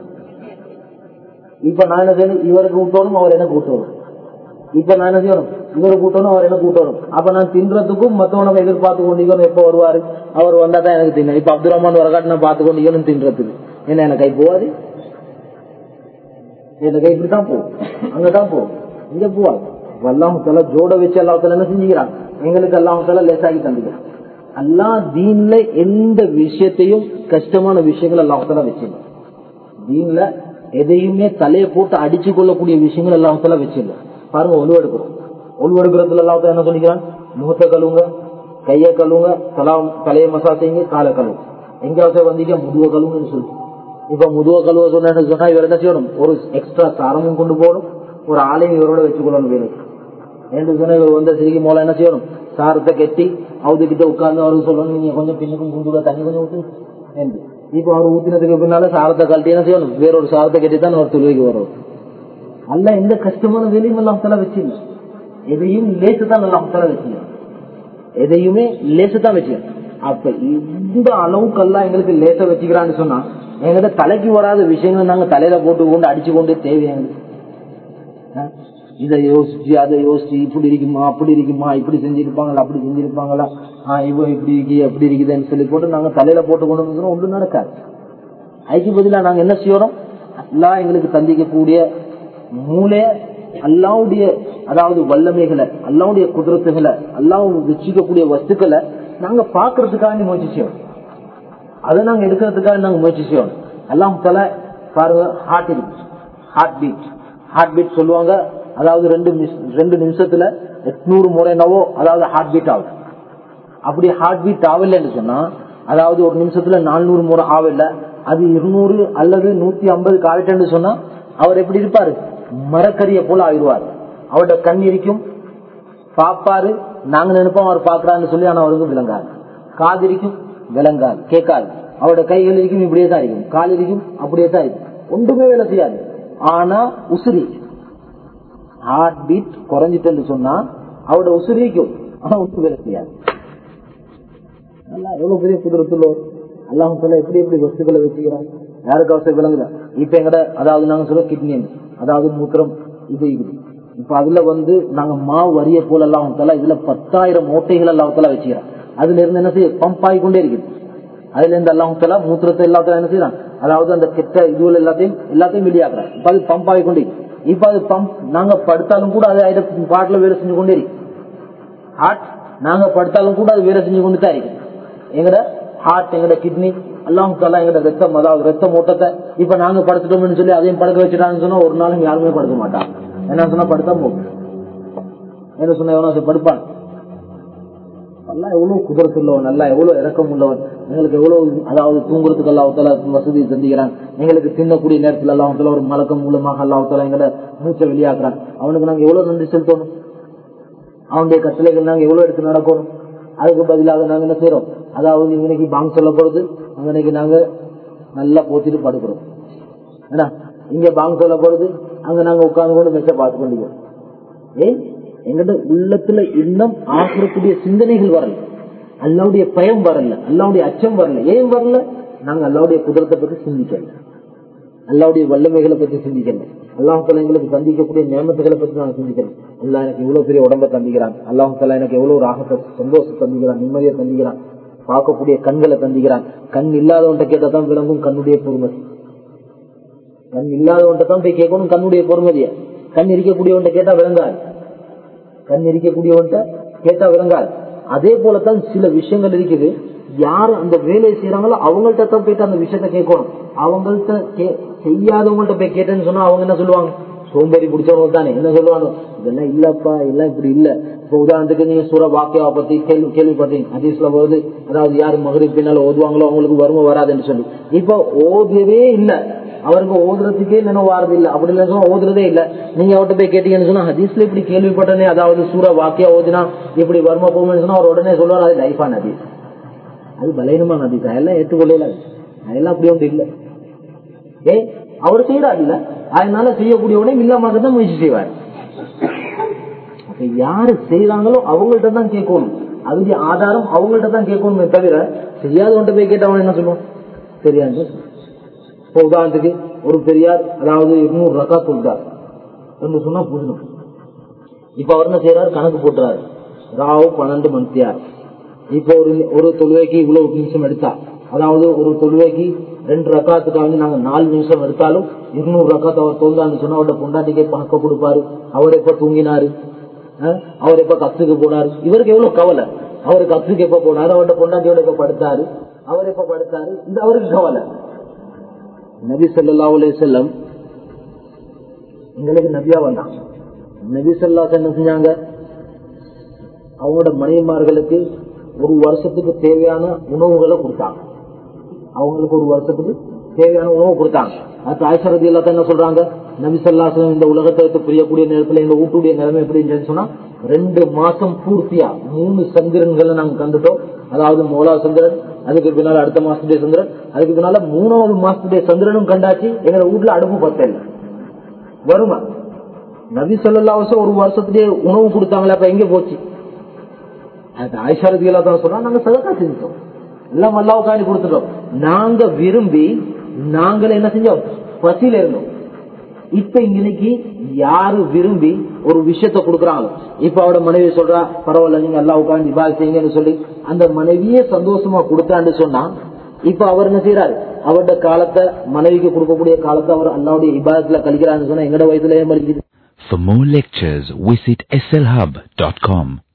இப்ப நான் என்ன செய்யணும்? இவருக்கு கூட்டணும், அவர் என்ன கூட்டணும். இப்ப நான் என்ன செய்யணும்? இவரை கூட்டணும், அவர் என்ன கூட்டணும். அப்ப நான் தின்றதுக்கும் மத்தவனை எதிர்பார்த்து கொண்டிருக்கணும், எப்ப வருவாரு, அவர் வந்தா தான் எனக்கு தின்ன. இப்ப அப்துல் ரஹ்மான் வரகாட்டு நான் பார்த்து கொண்டிருக்கணும் தின்றதுக்கு. என்ன எனக்கு கை போவாது, என் கை இப்படித்தான் போகும், அங்கதான் போகும், இங்க போவாது. அல்லாஹ் ஜோட வச்சு அல்லாஹ் என்ன செஞ்சுக்கிறான், எங்களுக்கு அல்லாஹ் லேசாகி தந்துக்கிறான். அல்லாஹ் தீன்ல எந்த விஷயத்தையும் கஷ்டமான விஷயங்கள் அல்லாஹ் வச்சிருந்த, தீன்ல எதையுமே தலையை போட்டு அடிச்சு கொள்ளக்கூடிய விஷயங்கள் அல்லாஹ் வச்சிருந்த. பாருங்க, ஒழுவெடுக்கிறோம், ஒழுவெடுக்கிறதுல அல்லாஹ் என்ன சொல்லிக்கிறான், முகத்தை கழுவுங்க, கையை கழுவுங்க, தலா தலையை மசா செய்யுங்க, காலை கழுவு, எங்கேயாவது வந்தீங்க முதுவ கழுவுன்னு சொல்லி. இப்ப முதுவ கழுவ சொன்ன சொன்னா இவர் என்ன செய்யணும், ஒரு எக்ஸ்ட்ரா சாரமும் கொண்டு போகணும், ஒரு ஆளையும் இவரோட வச்சுக்கொள்ளணும் வேணும் என்று சொன்னா இவர் வந்த சிறுகி மூலம் என்ன செய்யணும், சாரத்தை கட்டி அவதுகிட்ட உட்கார்ந்து அவருக்கு சொல்லணும், நீங்க கொஞ்சம் பின்னுக்கும் குண்டுல தண்ணி கொஞ்சம் ஊற்று என்று. இப்ப அவர் ஊத்தினதுக்கு பின்னால சாரத்தை கழட்டி என்ன செய்யணும், வேறொரு சாரத்தை கட்டித்தான் அவர் தொழுகைக்கு வரும். அல்ல எந்த கஷ்டமான வேலையும் எல்லாம் தலை வச்சிருந்த, எதையும் லேசுதான் எல்லாம் தலை வச்சிருந்த, எதையுமே லேசுதான் வச்சிருந்த. அப்ப இந்த அளவுக்கு எல்லாம் எங்களுக்கு லேச வச்சுக்கிறான்னு சொன்னா எங்கிட்ட தலைக்கு வராத விஷயங்கள் நாங்க தலையில போட்டு கொண்டு அடிச்சு கொண்டு தேவையான இதை யோசிச்சு அதை யோசிச்சு இப்படி இருக்குமா அப்படி இருக்குமா, இப்படி செஞ்சிருப்பாங்களா அப்படி செஞ்சிருப்பாங்களா, ஆஹ் இவ இப்படி இருக்கு எப்படி இருக்குதுன்னு சொல்லி போட்டு நாங்க தலையில போட்டு கொண்டு வந்து ஒன்றும் நடக்காது. அதுக்கு பதிலா நாங்க என்ன செய்யறோம், அல்லாஹ் எங்களுக்கு தந்திக்கக்கூடிய மூளைய அல்லாவுடைய அதாவது வல்லமைகளை அல்லாவுடைய குதிரத்துகளை அல்லாஹ் வச்சுக்கக்கூடிய வஸ்துக்களை நாங்க பாக்குறதுக்காக முயற்சி செய்யணும், அதை நாங்க எடுக்கிறதுக்காக நாங்க முயற்சி செய்யணும். அல்லாஹ் தஆலா பாருங்க, ஹார்ட் இருக்கு, ஹார்ட் பீட் ஹார்ட் பீட் சொல்லுவாங்க, அதாவது ரெண்டு ரெண்டு நிமிஷத்துல எட்நூறு முறை என்னவோ அதாவது ஹார்ட் பீட் ஆகும். அப்படி ஹார்ட் பீட் ஆகலன்னு சொன்னா, அதாவது ஒரு நிமிஷத்துல நானூறு முறை ஆகல, அது இருநூறு அல்லது நூத்தி ஐம்பது காலிட்டன்னு சொன்னா அவர் எப்படி இருப்பாரு, மரக்கரிய போல ஆயிடுவார். அவரோட கண் இருக்கும், பாப்பாரு, நாங்க நினைப்போம் அவர் பாக்குறான்னு சொல்லி, ஆனா அவருக்கு விளங்காது. காது இருக்கும், விளங்காது, கேட்காது. அவரோட கைகள் இருக்கும், இப்படியே தான் இருக்கும், கால் இருக்கும், அப்படியே தான் இருக்கும், ஒன்றுமே வேலை செய்யாது. ஆனா உசிரி ஹார்ட் பீட் குறைஞ்சிட்டு சொன்னா அவரோட உசிரிக்கும், ஆனா ஒன்றும் வேலை செய்யாது. எவ்வளவு பெரிய குதிரத்துள்ளோ அல்லாஹ் சொல்ல எப்படி எப்படி வஸ்துக்களை வச்சுக்கிறான், யாருக்கு அவசியம் விளங்குதா. இப்ப எங்கட அதாவது நாங்க சொல்ல கிட்னி அதாவது மூத்திரம் இது இருக்குது. இப்ப அதுல வந்து நாங்க மாவு வரிய போல எல்லாம் தலா இதுல பத்தாயிரம் ஓட்டைகள் எல்லாம் தலா வச்சுக்கிறோம். அதுல இருந்து என்ன செய்ய பம்ப் ஆகிக்கொண்டே இருக்குது. அதுல இருந்து எல்லாம் தலா மூத்திரத்தை எல்லாத்தையும் என்ன செய்யறான், அதாவது அந்த கெட்ட இதுல எல்லாத்தையும் எல்லாத்தையும் வெளியாக்குறான். இப்ப அது பம்ப் ஆகிக்கொண்டே, இப்ப அது பம்ப் நாங்க படுத்தாலும் கூட அது பாட்டுல வேலை செஞ்சு கொண்டே இருக்கு. ஹார்ட் நாங்க படுத்தாலும் கூட அது வேலை செஞ்சு கொண்டு தான் இருக்கு. எங்கட ஹார்ட் எங்கட கிட்னி எல்லாம் தலா எங்கட ரத்தம் அதாவது ரத்த ஓட்டத்தை இப்ப நாங்க படுத்துட்டோம்னு சொல்லி அதையும் படுக்க வச்சுட்டாங்கன்னு சொன்னா ஒரு நாளும் யாருமே படுக்க மாட்டாங்க. என்ன சொன்னா படுத்தா போகும், என்ன சொன்ன எவனோ படுப்பான். நல்லா எவ்வளவு குதிரத்துள்ளவன், நல்லா எவ்வளவு இறக்கம் உள்ளவன், எங்களுக்கு எவ்வளவு அதாவது தூங்குறதுக்கு அல்லாஹ்வுத்தாலா வசதி தந்திக்கிறான். எங்களுக்கு தின்னக்கூடிய நேரத்தில் அல்லாஹ்வுத்தாலா ஒரு மலக்கம் மூலமாக அல்லாஹ்வுத்தாலா எங்களை மூச்சை வெளியாக்குறான். அவனுக்கு நாங்க எவ்வளவு நன்றி செலுத்தணும், அவனுடைய கட்டளைகள் நாங்க எவ்வளவு எடுத்து நடக்கணும். அதுக்கு பதிலாக நாங்க என்ன செய்யறோம், அதாவது இன்னைக்கு பாங்க் சொல்ல போறது அன்னைக்கு நாங்க நல்லா போத்திட்டு படுக்கிறோம். ஏன்னா இங்க பாங்க் சொல்ல போறது அங்க நாங்க உட்கார்ந்து கொண்டு மெச்ச பார்த்து கொண்டிருக்கோம். ஏன் எங்கிட்ட உள்ளத்துல இன்னும் ஆகக்கூடிய சிந்தனைகள் வரல, அல்லாவுடைய பயம் வரல, அல்லாவுடைய அச்சம் வரல. ஏன் வரல, நாங்க அல்லாவுடைய குதிரத்தை பத்தி சிந்திக்கல, அல்லாவுடைய வல்லமைகளை பத்தி சிந்திக்கல, அல்லாஹ் எங்களுக்கு சந்திக்கக்கூடிய நியமத்துகளை பத்தி நாங்க சிந்திக்கிறோம். அல்லாஹ் எனக்கு இவ்வளவு பெரிய உடம்பை தந்திக்கிறான், அல்லாஹ் எனக்கு எவ்வளவு ராகத்தை சந்தோஷம் தந்திக்கிறான், நிம்மதியை தந்திக்கிறான், பார்க்கக்கூடிய கண்களை தந்திக்கிறான். கண் இல்லாதவன்ட்ட கேட்டதான் விளங்கும் கண்ணுடைய பொறுமதி, கண் இல்லாதவன்ட்ட தான் போய் கேட்கணும் கண்ணுடைய பொறுமதிய. கண் இருக்கக்கூடியவன்ட்ட கேட்டா விளங்காது, கண் இருக்கக்கூடியவன்ட்ட கேட்டா விளங்காது. அதே போலத்தான் சில விஷயங்கள் இருக்குது, யாரு அந்த வேலையை செய்யறாங்களோ அவங்கள்ட்ட தான் போயிட்டு அந்த விஷயத்த கேட்கணும். அவங்கள்ட்ட செய்யாதவங்கள்ட்ட போய் கேட்டேன்னு சொன்னா அவங்க என்ன சொல்லுவாங்க, சோம்பேறி பிடிச்சவங்க தானே என்ன சொல்லுவாங்க, இதெல்லாம் இல்லப்பா எல்லாம் இப்படி இல்ல. இப்ப உதாரணத்துக்கு நீங்க சூர வாக்கியாவை பத்தி கேள்வி கேள்விப்பட்டீங்க, ஹதீஸ்ல வருது, அதாவது யாரு மகரிப் பின்னால ஓதுவாங்களோ அவங்களுக்கு வறுமை வராதுன்னு சொல்லி. இப்ப ஓதவே இல்ல, அவருக்கு ஓதுறதுக்கே நினைவு வாரது இல்ல, அப்படி இல்ல சொன்னா ஓதுறதே இல்ல. நீங்க அவர்கிட்ட போய் கேட்டீங்கன்னு சொன்னா ஹதீஸ்ல இப்படி கேள்விப்பட்டனே, அதாவது சூர வாக்கியா ஓதினா இப்படி வறுமை போகும்னு சொன்னா அவர் உடனே சொல்லுவார் அது லைஃபான ஹதீஸ், அது பலகீனமான ஹதீஸ், அதெல்லாம் ஏற்றுக்கொள்ளல, அதெல்லாம் அப்படி ஒன்று இல்ல. ஏ அவர் செய்யறாரு இல்ல, அதனால செய்யக்கூடியவனே இல்லாம தான் முயற்சி செய்வார். அப்ப யாரு செய்யறாங்களோ அவங்கள்ட்ட தான் கேட்கணும், அதுக்கு ஆதாரம் அவங்கள்ட்ட தான் கேட்கணுமே தவிர செய்யாதவன்ட்ட போய் கேட்டவன் என்ன சொல்லுவோம் தெரியாது. இப்போ உதாரணத்துக்கு ஒரு பெரியார் அதாவது இருநூறு ரக்கா சொல்றார் என்று சொன்னா புரியணும். இப்ப அவர் என்ன செய்யறாரு, கணக்கு போட்டுறாரு, ராவு பன்னெண்டு மணித்தியார். இப்போ ஒரு ஒரு தொழுவைக்கு இவ்வளவு நிமிஷம் எடுத்தா, அதாவது ஒரு தொழுவைக்கு ரெண்டு ரக்காத்துக்காக வந்து நாங்க நாலு நிமிஷம் எடுத்தாலும் இருநூறு ரக்காத்து அவர் தோன்றான்னு சொன்னா அவரோட பொண்டாட்டிக்கே பணக்க கொடுப்பாரு, அவர் எப்ப தூங்கினாரு, அவர் எப்ப கத்துக்கு போனாரு, இவருக்கு எவ்வளவு கவலை. அவர் கத்துக்கு எப்ப போனாரு, அவரோட பொண்டாட்டியோட எப்ப படுத்தாரு, அவர் எப்ப படுத்தாரு, இந்த அவருக்கு கவலை. நபி ஸல்லல்லாஹு அலைஹி வஸல்லம் எங்களுக்கு நபியா வந்தாங்க. நபி ஸல்லல்லாஹு என்ன செஞ்சாங்க, அவங்களோட மனைவிமார்களுக்கு ஒரு வருஷத்துக்கு தேவையான உணவுகளை கொடுத்தாங்க. அவங்களுக்கு ஒரு வருஷத்துக்கு தேவையான உணவு கொடுத்தாங்க. அது ஆயிஷா ரலியல்லாஹு அன்ஹா என்ன சொல்றாங்க, நபி ஸல்லல்லாஹு அலைஹி வஸல்லம் இந்த உலகத்தை விட்டு பிரியக்கூடிய நேரத்துல எங்க வீட்டுடைய நிலைமை எப்படி சொன்னா, ரெண்டு மாசம் பூர்த்தியா மூணு சந்திரன்களை நாங்க கண்டுட்டோம். அதாவது மோலா சந்திரன், அதுக்கு பின்னால அடுத்த மாசத்துடைய சந்திரன், அதுக்கு பின்னால மூணாவது மாசத்துடைய சந்திரனும் கண்டாச்சு. எங்க வீட்டுல அடுப்பு பத்தல வருமா. நபி ஸல்லல்லாஹு அலைஹி வஸல்லம் ஒரு வருஷத்துடைய உணவு கொடுத்தாங்களே, அப்ப எங்க போச்சு? அது ஆயிஷா ரலியல்லாஹு அன்ஹா சொன்னா, நாங்க சதகா செஞ்சோம், எல்லாம் அல்லாஹ்வுக்காண்டி கொடுத்துட்டோம். நாங்க விரும்பி நாங்களே என்ன செஞ்சோம், பசியில இருந்தோம். இப்ப இன்னைக்கு யாரு விரும்பி ஒரு விஷயத்த கொடுக்குறாங்க, இப்ப அவட மனைவி சொல்றா பரவாயில்ல நீங்க அல்லாஹ்வுக்காண்டி இபாதத் செய்யுங்கன்னு சொல்லி அந்த மனைவியே சந்தோஷமா கொடுத்தான்னு சொன்னா, இப்ப அவர் என்ன செய்யறாரு, அவருடைய காலத்தை மனைவிக்கு கொடுக்கக்கூடிய காலத்தை அவர் அல்லாஹ்வுடைய இபாதத்துல கழிக்கிறான்னு சொன்னா எங்கட வயசுல ஏன் மறிக்குது? For more lectures, visit S L hub dot com.